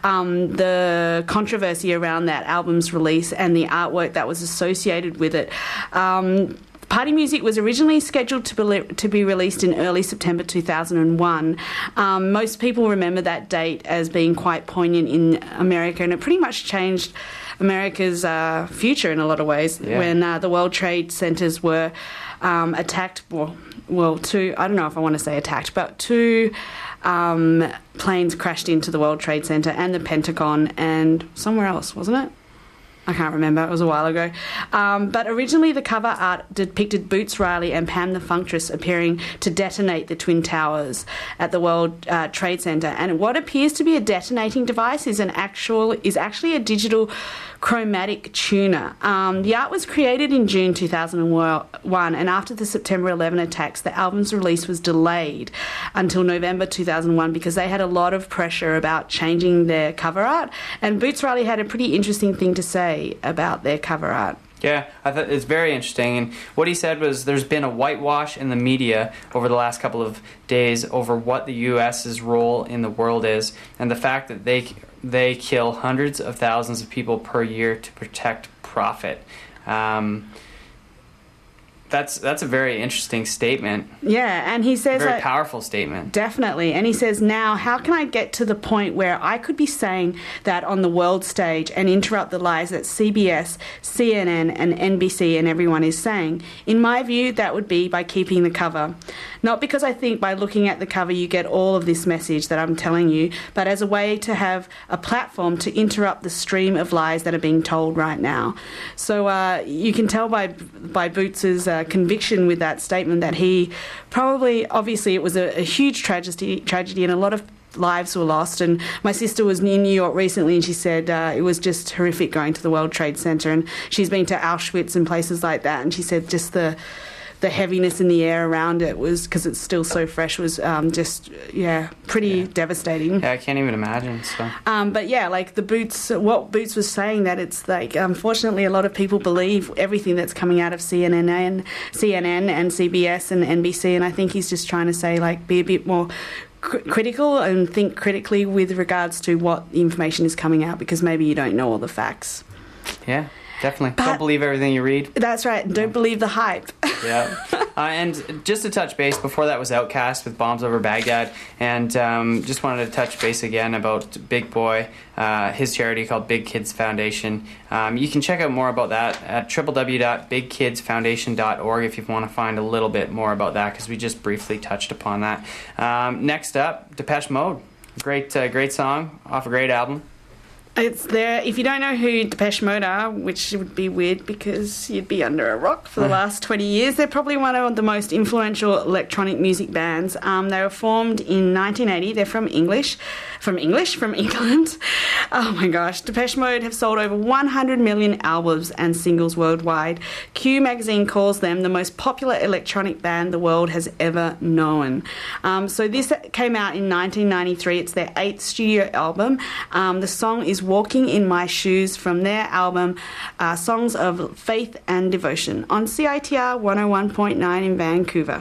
the controversy around that album's release and the artwork that was associated with it. Party Music was originally scheduled to be released in early September 2001. Most people remember that date as being quite poignant in America, and it pretty much changed America's future in a lot of ways, when the World Trade Centers were attacked. Well, I don't know if I want to say attacked, but two planes crashed into the World Trade Center and the Pentagon and somewhere else, wasn't it? I can't remember. It was a while ago. But originally the cover art depicted Boots Riley and Pam the Funktress appearing to detonate the Twin Towers at the World Trade Center. And what appears to be a detonating device is actually a digital chromatic tuner. The art was created in June 2001, and after the September 11 attacks, the album's release was delayed until November 2001 because they had a lot of pressure about changing their cover art. And Boots Riley had a pretty interesting thing to say about their cover art. Yeah, I thought it's very interesting. And what he said was there's been a whitewash in the media over the last couple of days over what the U.S.'s role in the world is, and the fact that they kill hundreds of thousands of people per year to protect profit. That's a very interesting statement. Yeah, and he says... Very powerful statement. Definitely. And he says, now, how can I get to the point where I could be saying that on the world stage and interrupt the lies that CBS, CNN, and NBC and everyone is saying? In my view, that would be by keeping the cover. Not because I think by looking at the cover you get all of this message that I'm telling you, but as a way to have a platform to interrupt the stream of lies that are being told right now. So you can tell by Boots's conviction with that statement that he probably, obviously it was a huge tragedy, and a lot of lives were lost. And my sister was in New York recently, and she said it was just horrific going to the World Trade Center. And she's been to Auschwitz and places like that, and she said just the heaviness in the air around it was, because it's still so fresh, was pretty devastating. Yeah, I can't even imagine. So. But yeah, like what Boots was saying, that it's like, unfortunately, a lot of people believe everything that's coming out of CNN and CBS and NBC, and I think he's just trying to say, like, be a bit more critical and think critically with regards to what information is coming out, because maybe you don't know all the facts. Yeah. Definitely. Don't believe everything you read. That's right. Don't believe the hype. Yeah. And just to touch base, before that was Outkast with Bombs Over Baghdad. And just wanted to touch base again about Big Boy, his charity called Big Kids Foundation. You can check out more about that at www.bigkidsfoundation.org if you want to find a little bit more about that, because we just briefly touched upon that. Next up, Depeche Mode. Great song off a great album. It's there. If you don't know who Depeche Mode are, which would be weird because you'd be under a rock for the last 20 years, they're probably one of the most influential electronic music bands. They were formed in 1980. They're from England. Oh my gosh. Depeche Mode have sold over 100 million albums and singles worldwide. Q magazine calls them the most popular electronic band the world has ever known. So this came out in 1993. It's their 8th studio album. The song is Walking in My Shoes from their album Songs of Faith and Devotion on CITR 101.9 in Vancouver.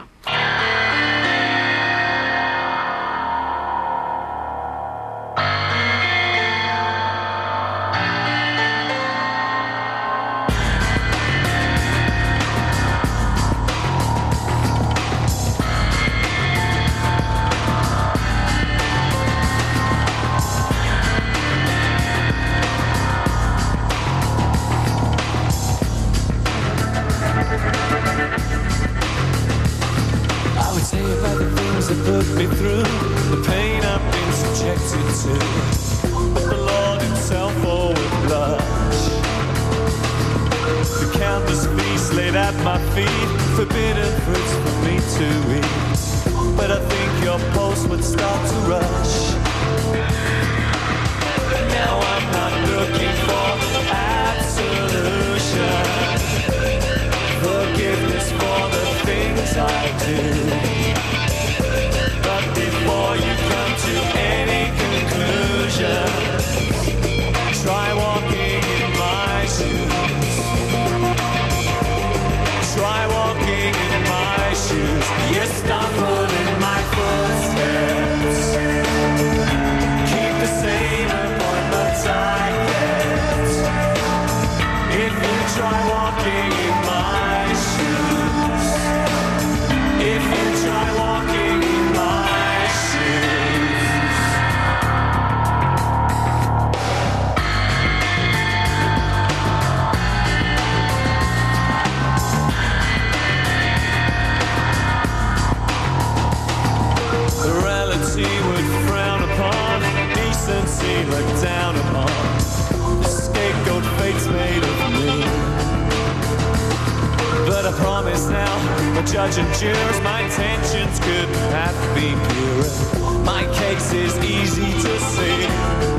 Judge and jurors, my intentions couldn't have been purer. My case is easy to see.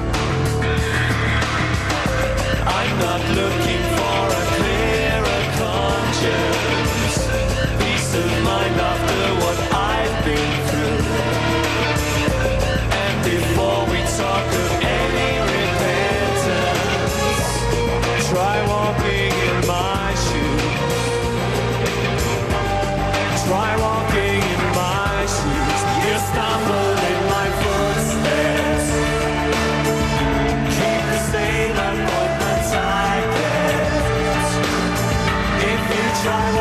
I'm not looking for a clearer conscience, peace of mind after what I've been through. And before we talk of any repentance, try walking in my shoes. Try walking in my shoes. You stumble in my footsteps. Keep the same appointments I kept. If you try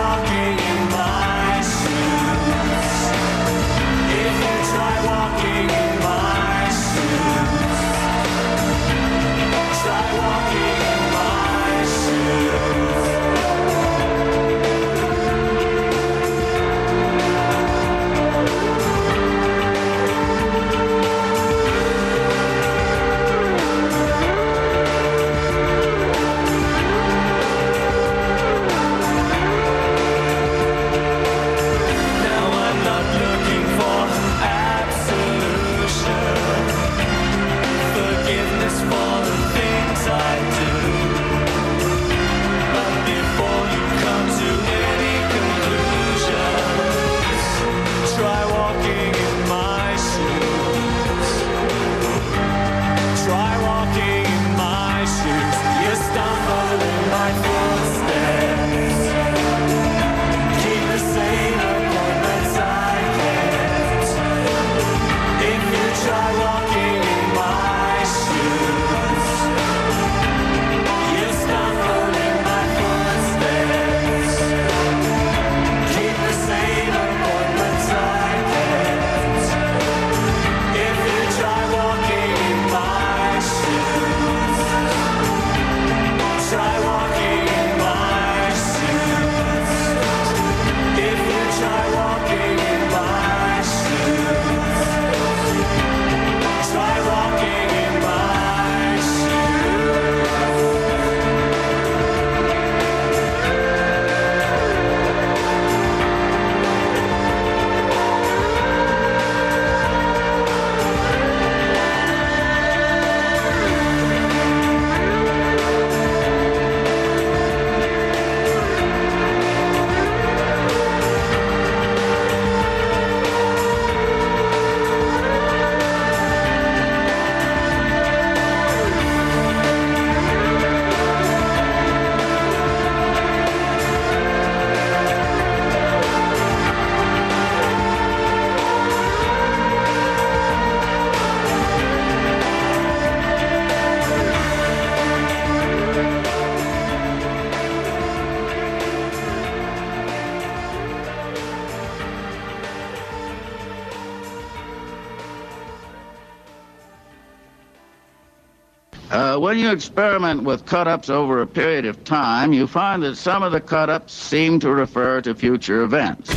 When you experiment with cut-ups over a period of time, you find that some of the cut-ups seem to refer to future events.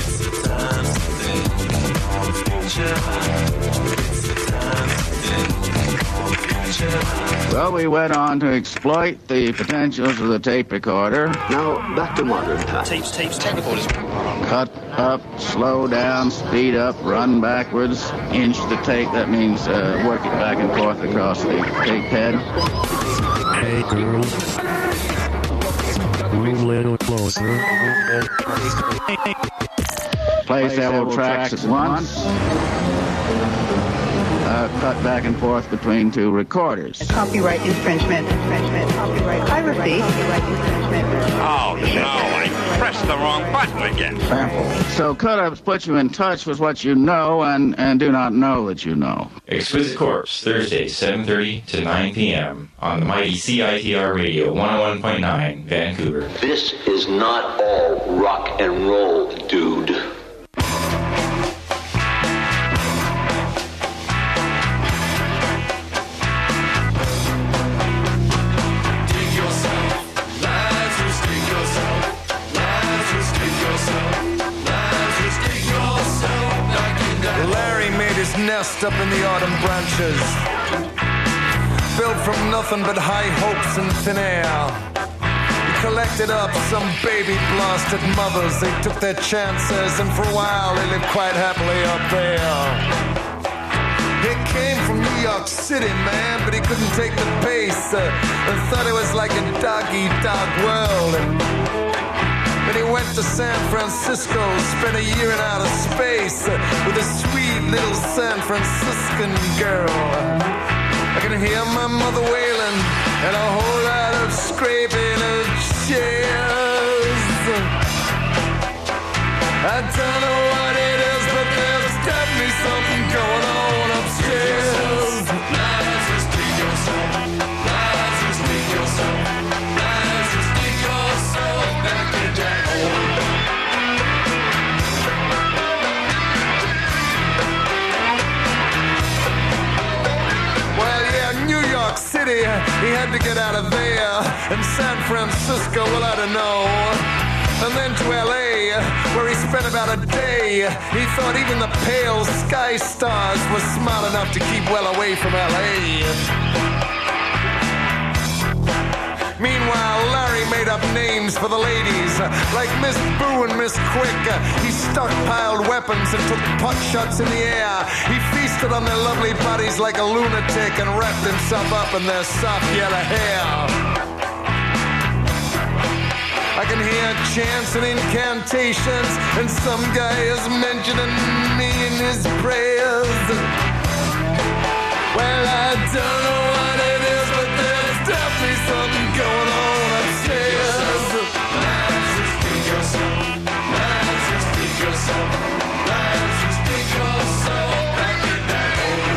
Well, we went on to exploit the potentials of the tape recorder. Now, back to modern times. Tape recorders. Cut up, slow down, speed up, run backwards, inch the tape. That means work it back and forth across the tape head. Hey, girl. Move a little closer. Play several tracks at once. Cut back and forth between two recorders. Copyright infringement, copyright piracy, infringement. Oh, no, I pressed the wrong button again. So cut-ups put you in touch with what you know and do not know that you know. Exquisite Corpse, Thursday, 7:30 to 9 p.m. on the mighty CITR Radio 101.9, Vancouver. This is not all rock and roll, dude. Nest up in the autumn branches, built from nothing but high hopes and thin air. He collected up some baby blasted mothers. They took their chances, and for a while they lived quite happily up there. He came from New York City, man, but he couldn't take the pace, and thought it was like a dog-eat-dog world. Then he went to San Francisco, spent a year in outer space with a sweet little San Franciscan girl. I can hear my mother wailing and a whole lot of scraping of chairs. I don't know what it is, but there's definitely something going on upstairs. Lazarus, dig yourself. Lazarus, dig yourself. Lazarus, dig yourself back in Jack. City, he had to get out of there. And San Francisco, well, I don't know. And then to LA, where he spent about a day. He thought even the pale sky stars were smart enough to keep well away from LA. Meanwhile, Larry made up names for the ladies, like Miss Boo and Miss Quick. He stockpiled weapons and took pot shots in the air. He feasted on their lovely bodies like a lunatic and wrapped himself up in their soft yellow hair. I can hear chants and incantations, and some guy is mentioning me in his prayers. Well, I don't know what it is, but there's definitely something going on upstairs. Lazarus, dig yourself. Lazarus, dig yourself. Lazarus, dig yourself back in that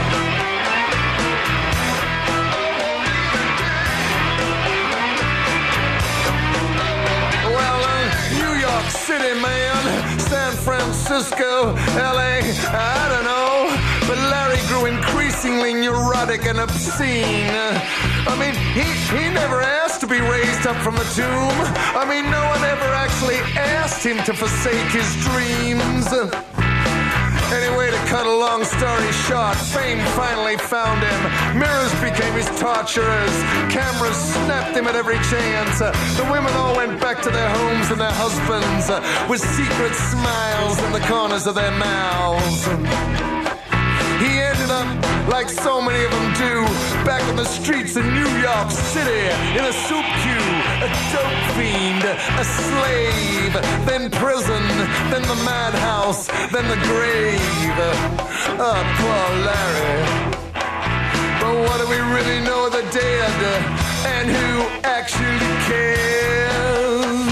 hole. Well, New York City, man, San Francisco, LA, I don't know. But Larry grew increasingly neurotic and obscene. I mean, he never asked to be raised up from the tomb. I mean, no one ever actually asked him to forsake his dreams. Anyway, to cut a long story short, fame finally found him. Mirrors became his torturers. Cameras snapped him at every chance. The women all went back to their homes and their husbands with secret smiles in the corners of their mouths. He ended up, like so many of them do, back on the streets of New York City, in a soup queue, a dope fiend, a slave, then prison, then the madhouse, then the grave. Oh, poor Larry. But what do we really know of the dead, and who actually cares?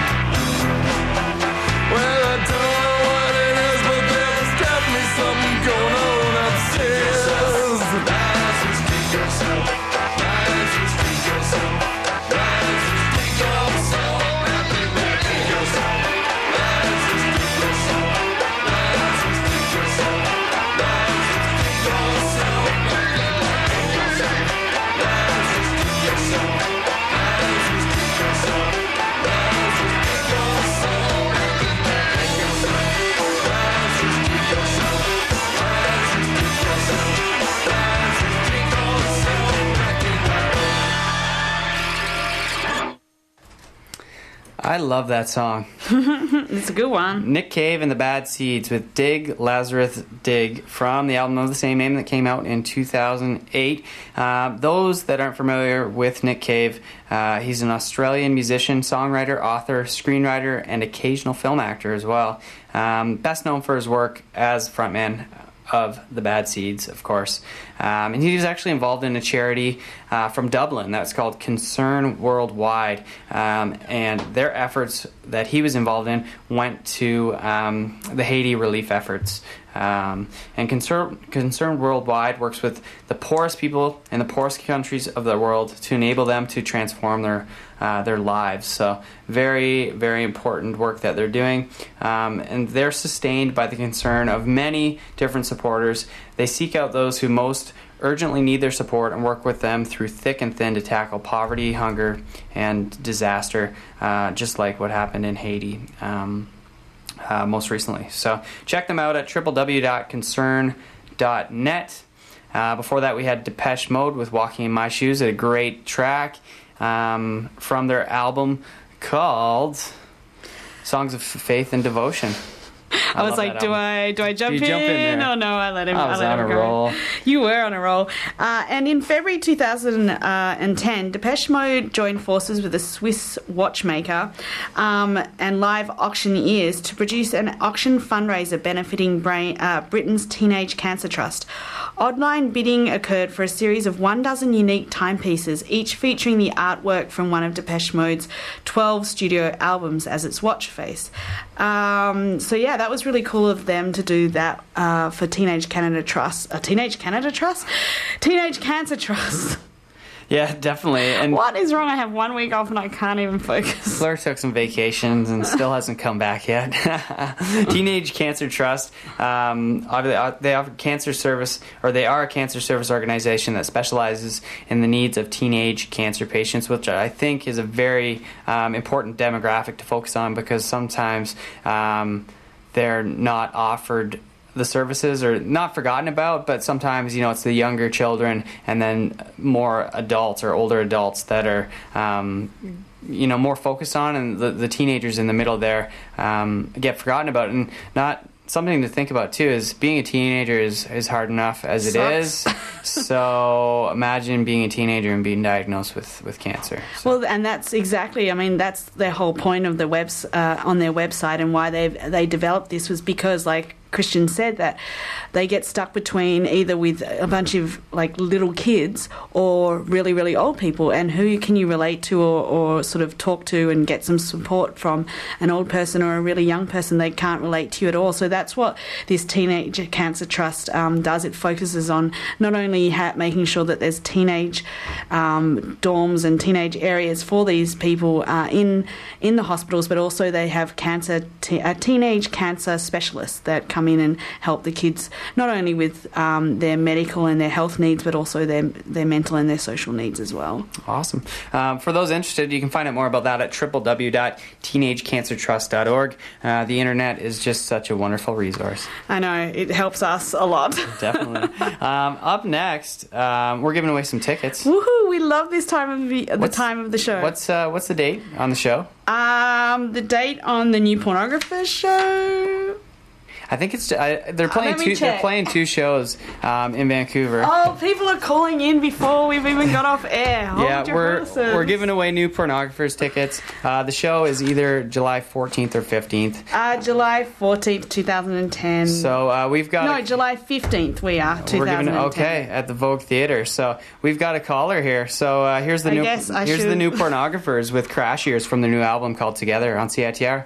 Well, I don't know what it is, but there's definitely something going on. I love that song. It's a good one. Nick Cave and the Bad Seeds with Dig, Lazarus, Dig from the album of the same name that came out in 2008. Those that aren't familiar with Nick Cave, he's an Australian musician, songwriter, author, screenwriter, and occasional film actor as well. Best known for his work as frontman of the Bad Seeds, of course. And he was actually involved in a charity from Dublin that's called Concern Worldwide. And their efforts that he was involved in went to the Haiti relief efforts. And Concern Worldwide works with the poorest people in the poorest countries of the world to enable them to transform their lives. So very, very important work that they're doing. And they're sustained by the concern of many different supporters. They seek out those who most urgently need their support and work with them through thick and thin to tackle poverty, hunger, and disaster, just like what happened in Haiti most recently. So check them out at www.concern.net. Before that, we had Depeche Mode with Walking in My Shoes, a great track from their album called Songs of Faith and Devotion. I was like, do I jump in? there? Oh no, I let him. I was on a go. roll. You were on a roll. And in February 2010, Depeche Mode joined forces with a Swiss watchmaker and live auctioneers to produce an auction fundraiser benefiting Britain's Teenage Cancer Trust. Online bidding occurred for a series of 12 unique timepieces, each featuring the artwork from one of Depeche Mode's 12 studio albums as its watch face. So yeah, that was really cool of them to do that for Teenage Cancer Trust. Teenage Cancer Trust. Yeah, definitely. And what is wrong? I have 1 week off and I can't even focus. Fleur took some vacations and still hasn't come back yet. Teenage Cancer Trust. They offer cancer service, or they are a cancer service organization that specializes in the needs of teenage cancer patients, which I think is a very important demographic to focus on, because sometimes they're not offered the services, or not forgotten about, but sometimes it's the younger children and then more adults or older adults that are more focused on, and the teenagers in the middle there get forgotten about. And not something to think about too is being a teenager is hard enough as it is. So imagine being a teenager and being diagnosed with cancer. So. Well, and that's exactly, that's their whole point of the on their website, and why they developed this was because, like Christian said, that they get stuck between either with a bunch of little kids or really, really old people, and who can you relate to or sort of talk to and get some support from? An old person or a really young person, they can't relate to you at all. So that's what this Teenage Cancer Trust does. It focuses on not only making sure that there's teenage dorms and teenage areas for these people in the hospitals, but also they have teenage cancer specialists that come in and help the kids not only with their medical and their health needs, but also their mental and their social needs as well. Awesome. For those interested, you can find out more about that at www.teenagecancertrust.org. The internet is just such a wonderful resource. I know, it helps us a lot. Definitely. Up next, we're giving away some tickets. Woohoo! We love this time of the time of the show. What's the date on the show? The date on the New Pornographer show. I think it's they're playing two shows in Vancouver. Oh, people are calling in before we've even got off air. We're giving away New Pornographers tickets. The show is either July 14th or 15th. July 14th, 2010. So we've got July 15th. We are 2010. At the Vogue Theatre. So we've got a caller here. So here's the new Pornographers with Crash Ears from their new album called Together on CITR.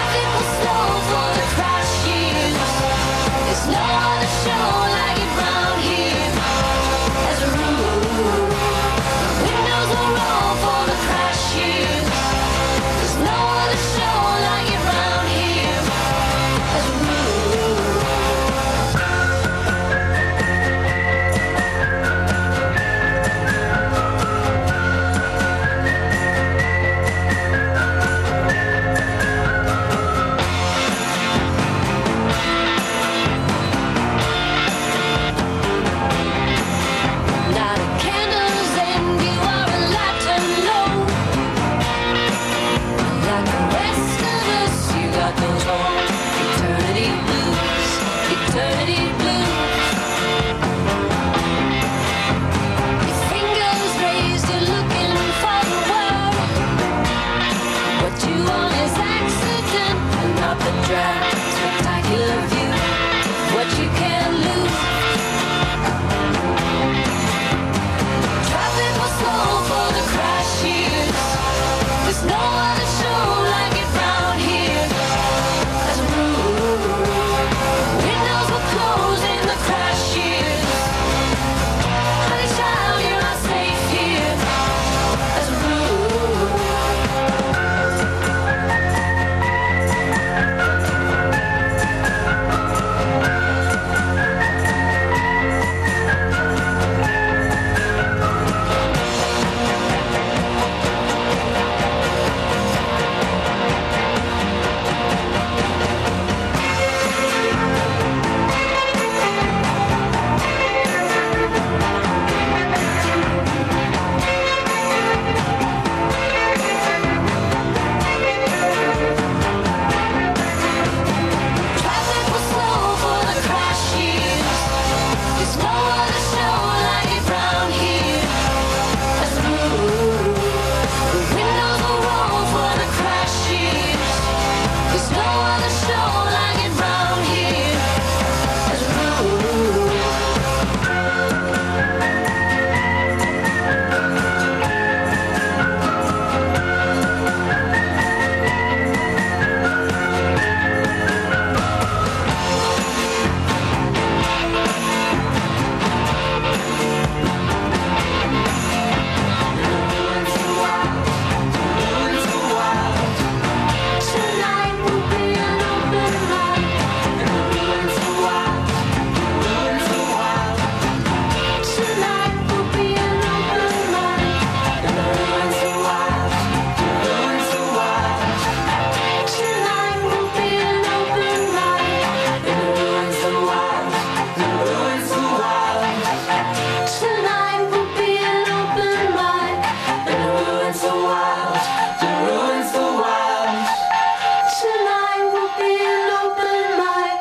Show like it runs. wild, the ruins the wild. Tonight will be an open mic.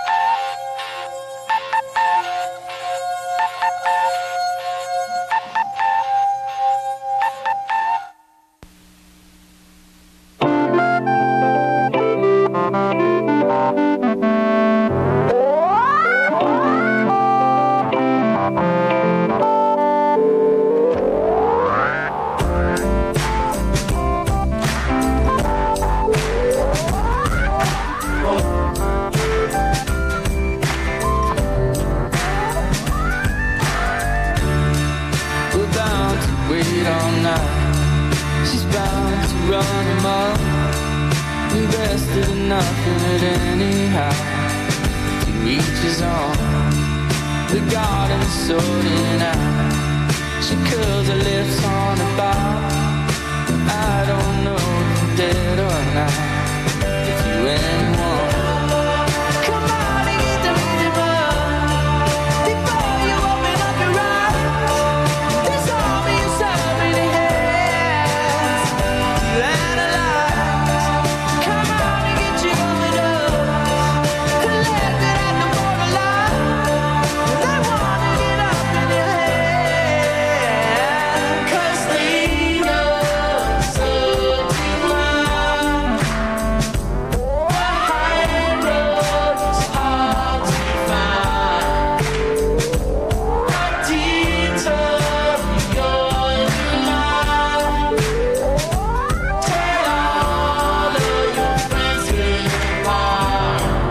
We're bound to wait all night. She's bound to run amok. Invested enough in it anyhow. To each his own. The garden's sorting out. She curls her lips on a bar. I don't know if I'm dead or not. If you anyone, come on and get the minimum before you open up your eyes. There's only a certain hands to analyze. Come on and get your overdose, collected at the borderline. They wanna get up in your head, 'cause they know so divine. The high road is hard to find. A detour you're in mind. Tell all of your friends we're apart.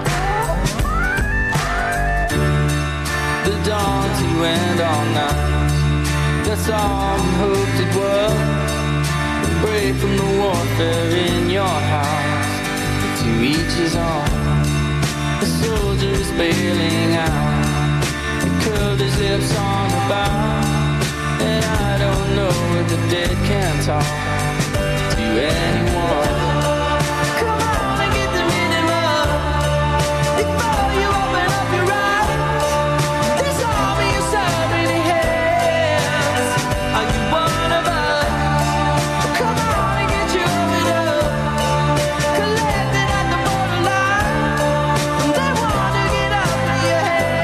The dawn's you end all night. That's all I hoped it was. Break from the warfare in your house. To each his own. The soldier's bailing out. He curled his lips on the bow. And I don't know if the dead can talk to anyone. Come on and get the minimum before you open up your eyes. There's only a certain hands. Are you one of us? Come on and get your overdose, collected at the borderline. They wanna get up in your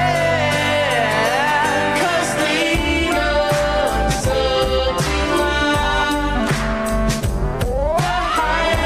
head, 'cause they know so divine. The high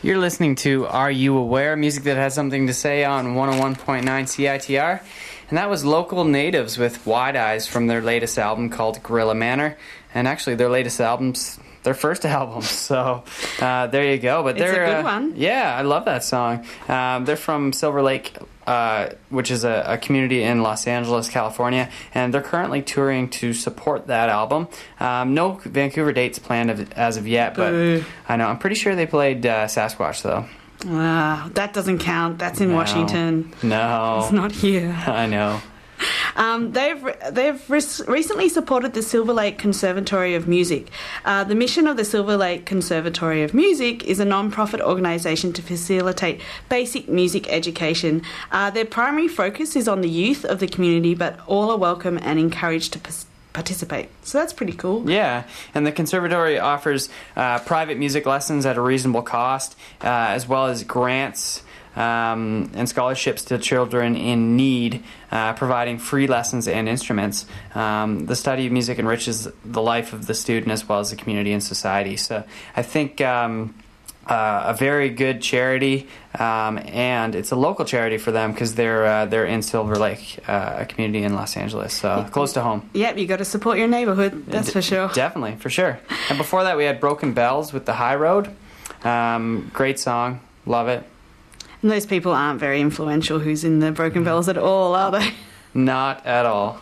You're listening to Are You Aware? Music that has something to say on 101.9 CITR. And that was Local Natives with Wide Eyes from their latest album called Gorilla Manor. And actually, their latest album's their first album. So there you go. But they're a good one. Yeah, I love that song. They're from Silver Lake, which is a community in Los Angeles, California, and they're currently touring to support that album. No Vancouver dates planned as of yet, but I know. I'm pretty sure they played Sasquatch, though. That doesn't count. That's in Washington. No. It's not here. I know. They've recently supported the Silver Lake Conservatory of Music. The mission of the Silver Lake Conservatory of Music is a non-profit organisation to facilitate basic music education. Their primary focus is on the youth of the community, but all are welcome and encouraged to participate. So that's pretty cool. Yeah, and the conservatory offers private music lessons at a reasonable cost, as well as grants and scholarships to children in need, providing free lessons and instruments. The study of music enriches the life of the student as well as the community and society. So I think a very good charity, and it's a local charity for them because they're in Silver Lake, a community in Los Angeles, so close to home. Yep, you got to support your neighborhood. That's for sure. Definitely, for sure. And before that, we had Broken Bells with The High Road. Great song, love it. And those people aren't very influential who's in the Broken Bells at all, are they? Not at all.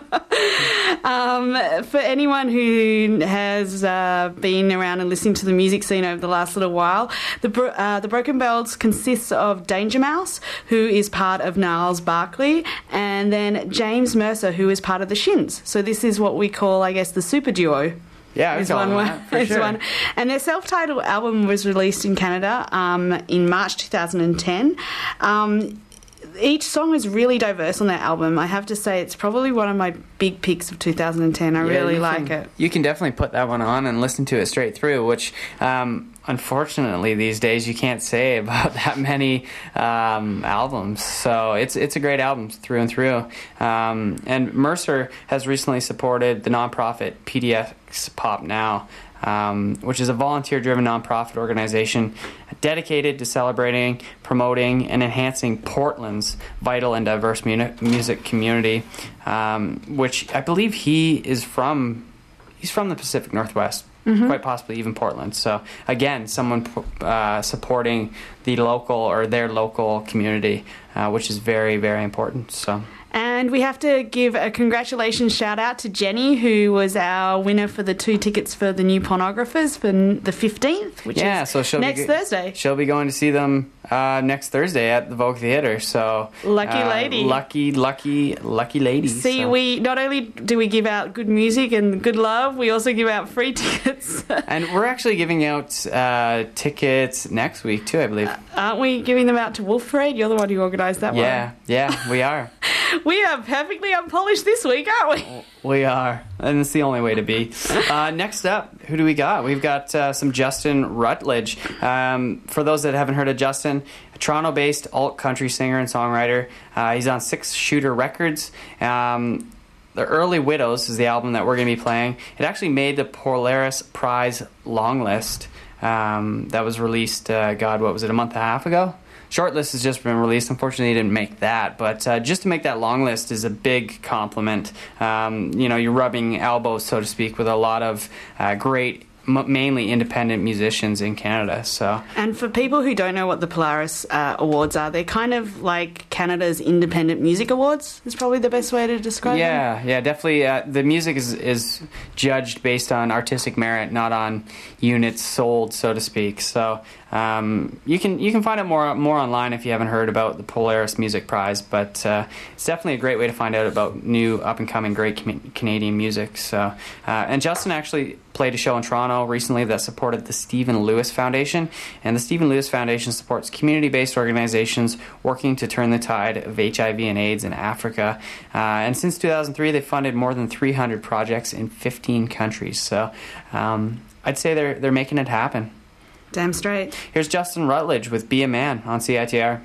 For anyone who has been around and listening to the music scene over the last little while, the Broken Bells consists of Danger Mouse, who is part of Gnarls Barkley, and then James Mercer, who is part of the Shins. So this is what we call, I guess, the super duo. Yeah, is one way. For sure. One. And their self-titled album was released in Canada in March 2010. Each song is really diverse on that album. I have to say it's probably one of my big picks of 2010. I really like it. You can definitely put that one on and listen to it straight through, which unfortunately these days you can't say about that many albums. So it's a great album through and through. And Mercer has recently supported the nonprofit PDX Pop Now, which is a volunteer-driven nonprofit organization dedicated to celebrating, promoting, and enhancing Portland's vital and diverse music community, which I believe he's from the Pacific Northwest, quite possibly even Portland. So, again, someone supporting the local or their local community, which is very, very important. So. And we have to give a congratulations shout out to Jenny, who was our winner for the 2 tickets for the New Pornographers for the 15th, which is next Thursday. She'll be going to see them next Thursday at the Vogue Theatre. So lucky lady. Lucky lady. See, so. We not only do we give out good music and good love, we also give out free tickets. And we're actually giving out tickets next week too, I believe. Aren't we giving them out to Wolf Parade? You're the one who organised that one. Yeah, we are. We are perfectly unpolished this week, aren't we? We are, and it's the only way to be. Next up, who do we got? We've got some Justin Rutledge. For those that haven't heard of Justin, a Toronto-based alt-country singer and songwriter. He's on 6 Shooter Records. The Early Widows is the album that we're going to be playing. It actually made the Polaris Prize long list that was released, what was it, a month and a half ago? Shortlist has just been released. Unfortunately, he didn't make that, but just to make that long list is a big compliment. You're rubbing elbows, so to speak, with a lot of great, mainly independent musicians in Canada. So, and for people who don't know what the Polaris Awards are, they're kind of like Canada's Independent Music Awards. Is probably the best way to describe them. Yeah, definitely. The music is judged based on artistic merit, not on units sold, so to speak. So. You can find out more online if you haven't heard about the Polaris Music Prize, but it's definitely a great way to find out about new up-and-coming great Canadian music. So, and Justin actually played a show in Toronto recently that supported the Stephen Lewis Foundation, and the Stephen Lewis Foundation supports community-based organizations working to turn the tide of HIV and AIDS in Africa. And since 2003, they've funded more than 300 projects in 15 countries. So, I'd say they're making it happen. Damn straight. Here's Justin Rutledge with Be a Man on CITR.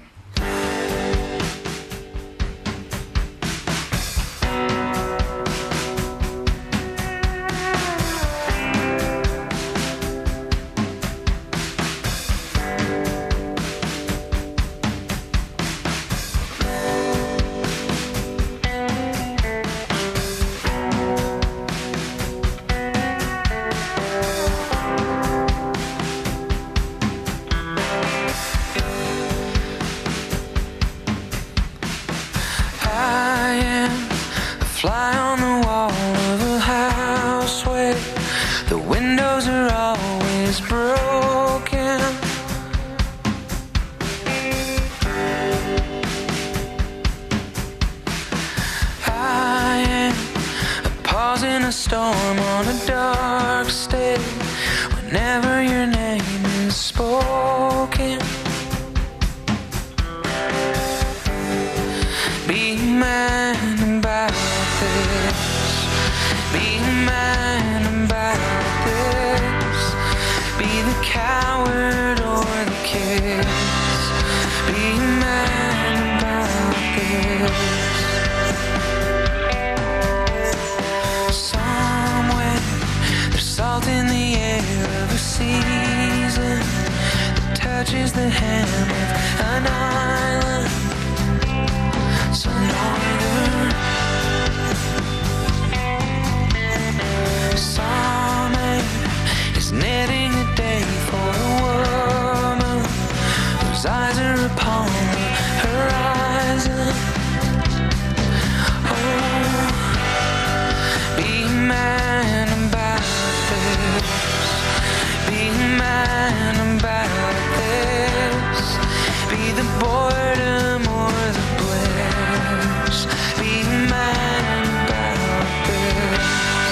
fly on the wall of a house where the windows are always broken. I am a pause in a storm on a dark stage whenever your name is spoken. Be a man about this. Be a man about this. Be the coward or the kiss. Be a man about this. Somewhere there's salt in the air of a season that touches the hem of an island. So northern, summer is knitting a day for a woman whose eyes are upon the horizon. Oh, be a man about this. Be a man about this. Be the boredom or the bliss. Be a man about this.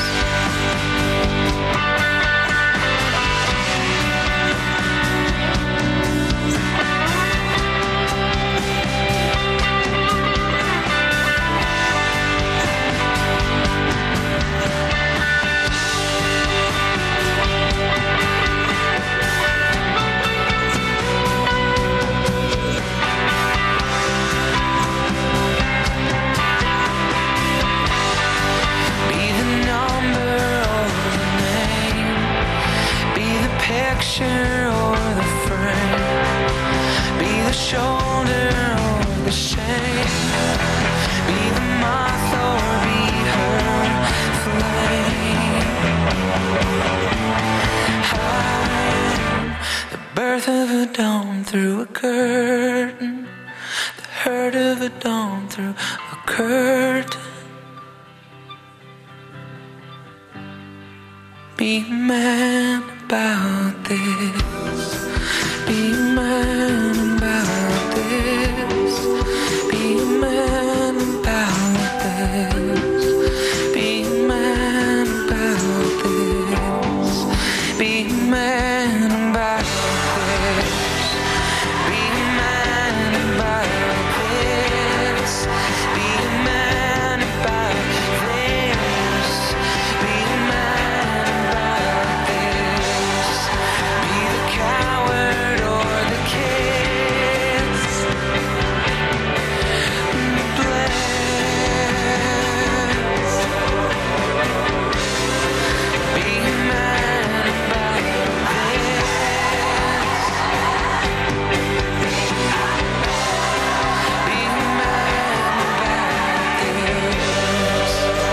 Picture or the frame. Be the shoulder or the shame. Be the moth or be her flame. I'm the birth of a dawn through a curtain. The hurt of a dawn through a curtain. Be a man about this. Be a man about this. Be a man about this. Be a man about this. Be a man about this. Be a man about this. Be a man about this. Be a man about this. Be the coward or the kiss. Bless. Be a man about this. Be a man about this.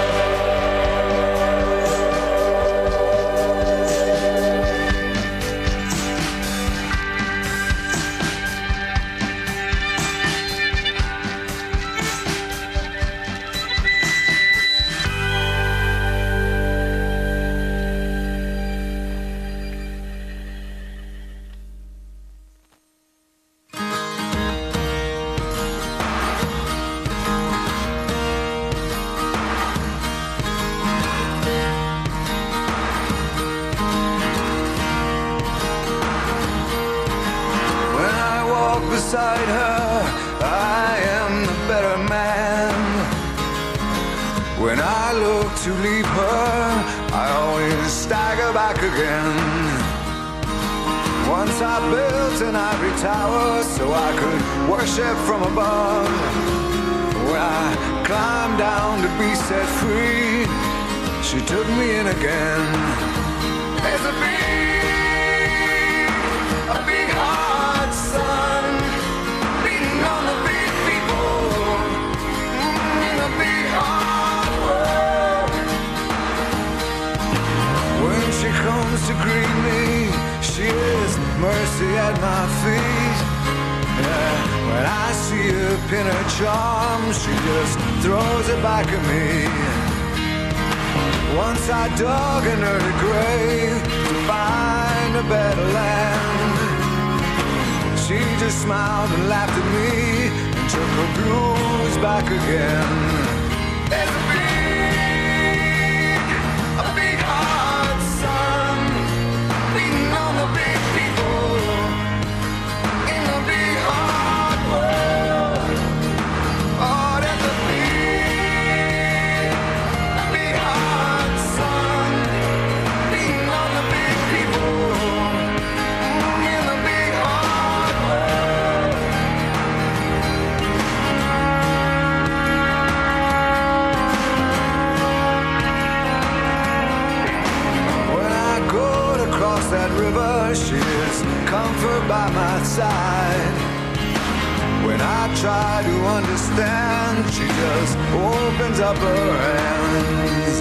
When I walk beside her, I am the better man. When I look to leave her, I always stagger back again. Once I built an ivory tower so I could worship from above. When I climbed down to be set free, she took me in again. There's a big hard sun beating on the big people in the big hard world. When she comes to greet me, she is mercy at my feet. Yeah, when I see her pin her charm, she just throws it back at me. Once I dug in her grave to find a better land. She just smiled and laughed at me and took her blues back again. There's a big hard sun beating on the big people in the big hard world. Oh, there's a big hard sun beating on the big people in the big hard world. When I go to cross that river, she's comfort by my side. When I try to understand, she just opens up her hands.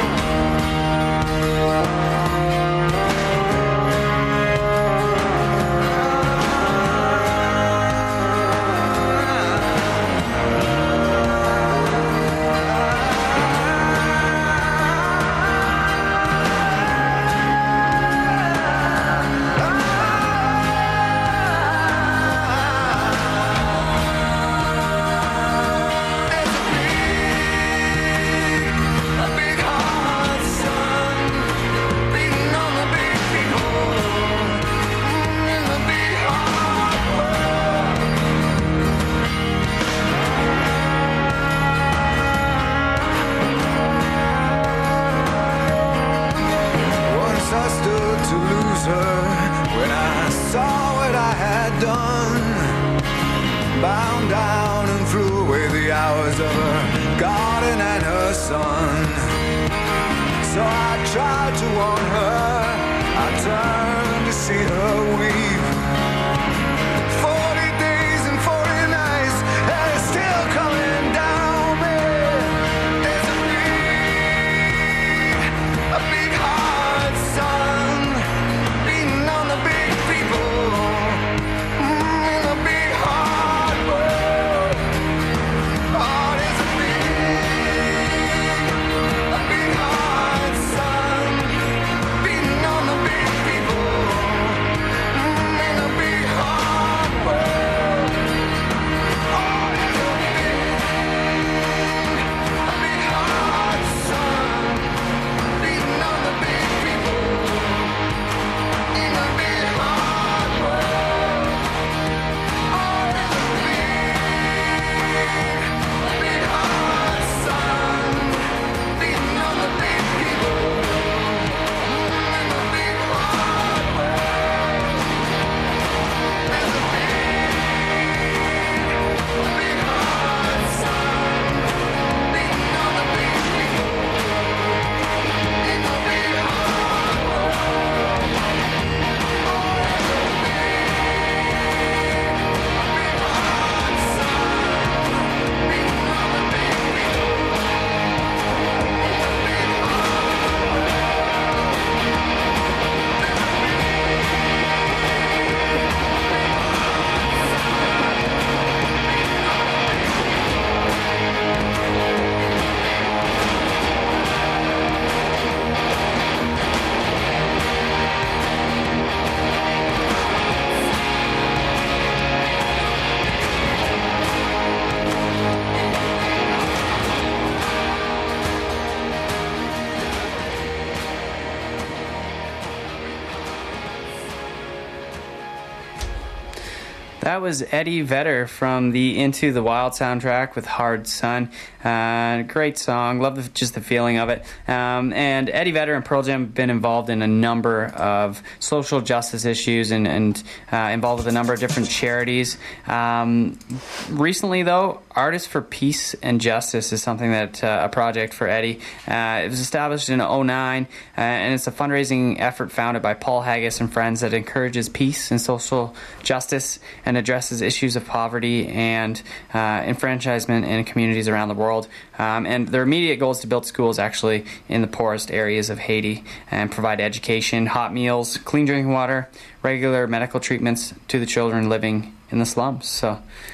Once I stood to lose her when I saw what I had done. Bound down and threw away the hours of her garden and her son. So I tried to warn her, I turned to see her weep. 40 days and 40 nights, and it's still coming down me. There's a big hard sun beating on the big people in the big hard world. Oh, there's a big hard sun beating on the big people in the big hard world. Oh, there's a big hard sun beating on the big people in the big hard world. Oh, there's a big hard sun beating on the big people in the big hard world. There's a big hard sun beating on the big people in the big hard world. That was Eddie Vedder from the Into the Wild soundtrack with Hard Sun. Great song. Love just the feeling of it. And Eddie Vedder and Pearl Jam have been involved in a number of social justice issues and involved with a number of different charities. Recently, though, Artists for Peace and Justice is something that a project for Eddie. It was established in 2009, and it's a fundraising effort founded by Paul Haggis and friends that encourages peace and social justice and addresses issues of poverty and enfranchisement in communities around the world. And their immediate goal is to build schools actually in the poorest areas of Haiti and provide education, hot meals, clean drinking water, regular medical treatments to the children living in the slums. So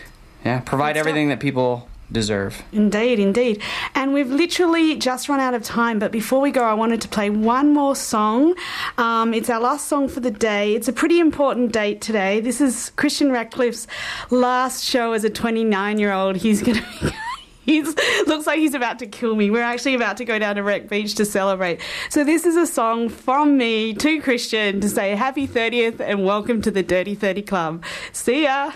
Yeah, provide everything that people deserve. Indeed, indeed. And we've literally just run out of time, but before we go, I wanted to play one more song. It's our last song for the day. It's a pretty important date today. This is Christian Ratcliffe's last show as a 29-year-old. He's going to be... looks like he's about to kill me. We're actually about to go down to Wreck Beach to celebrate. So this is a song from me to Christian to say happy 30th and welcome to the Dirty 30 Club. See ya!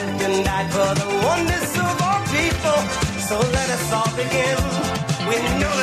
So let us all begin. We know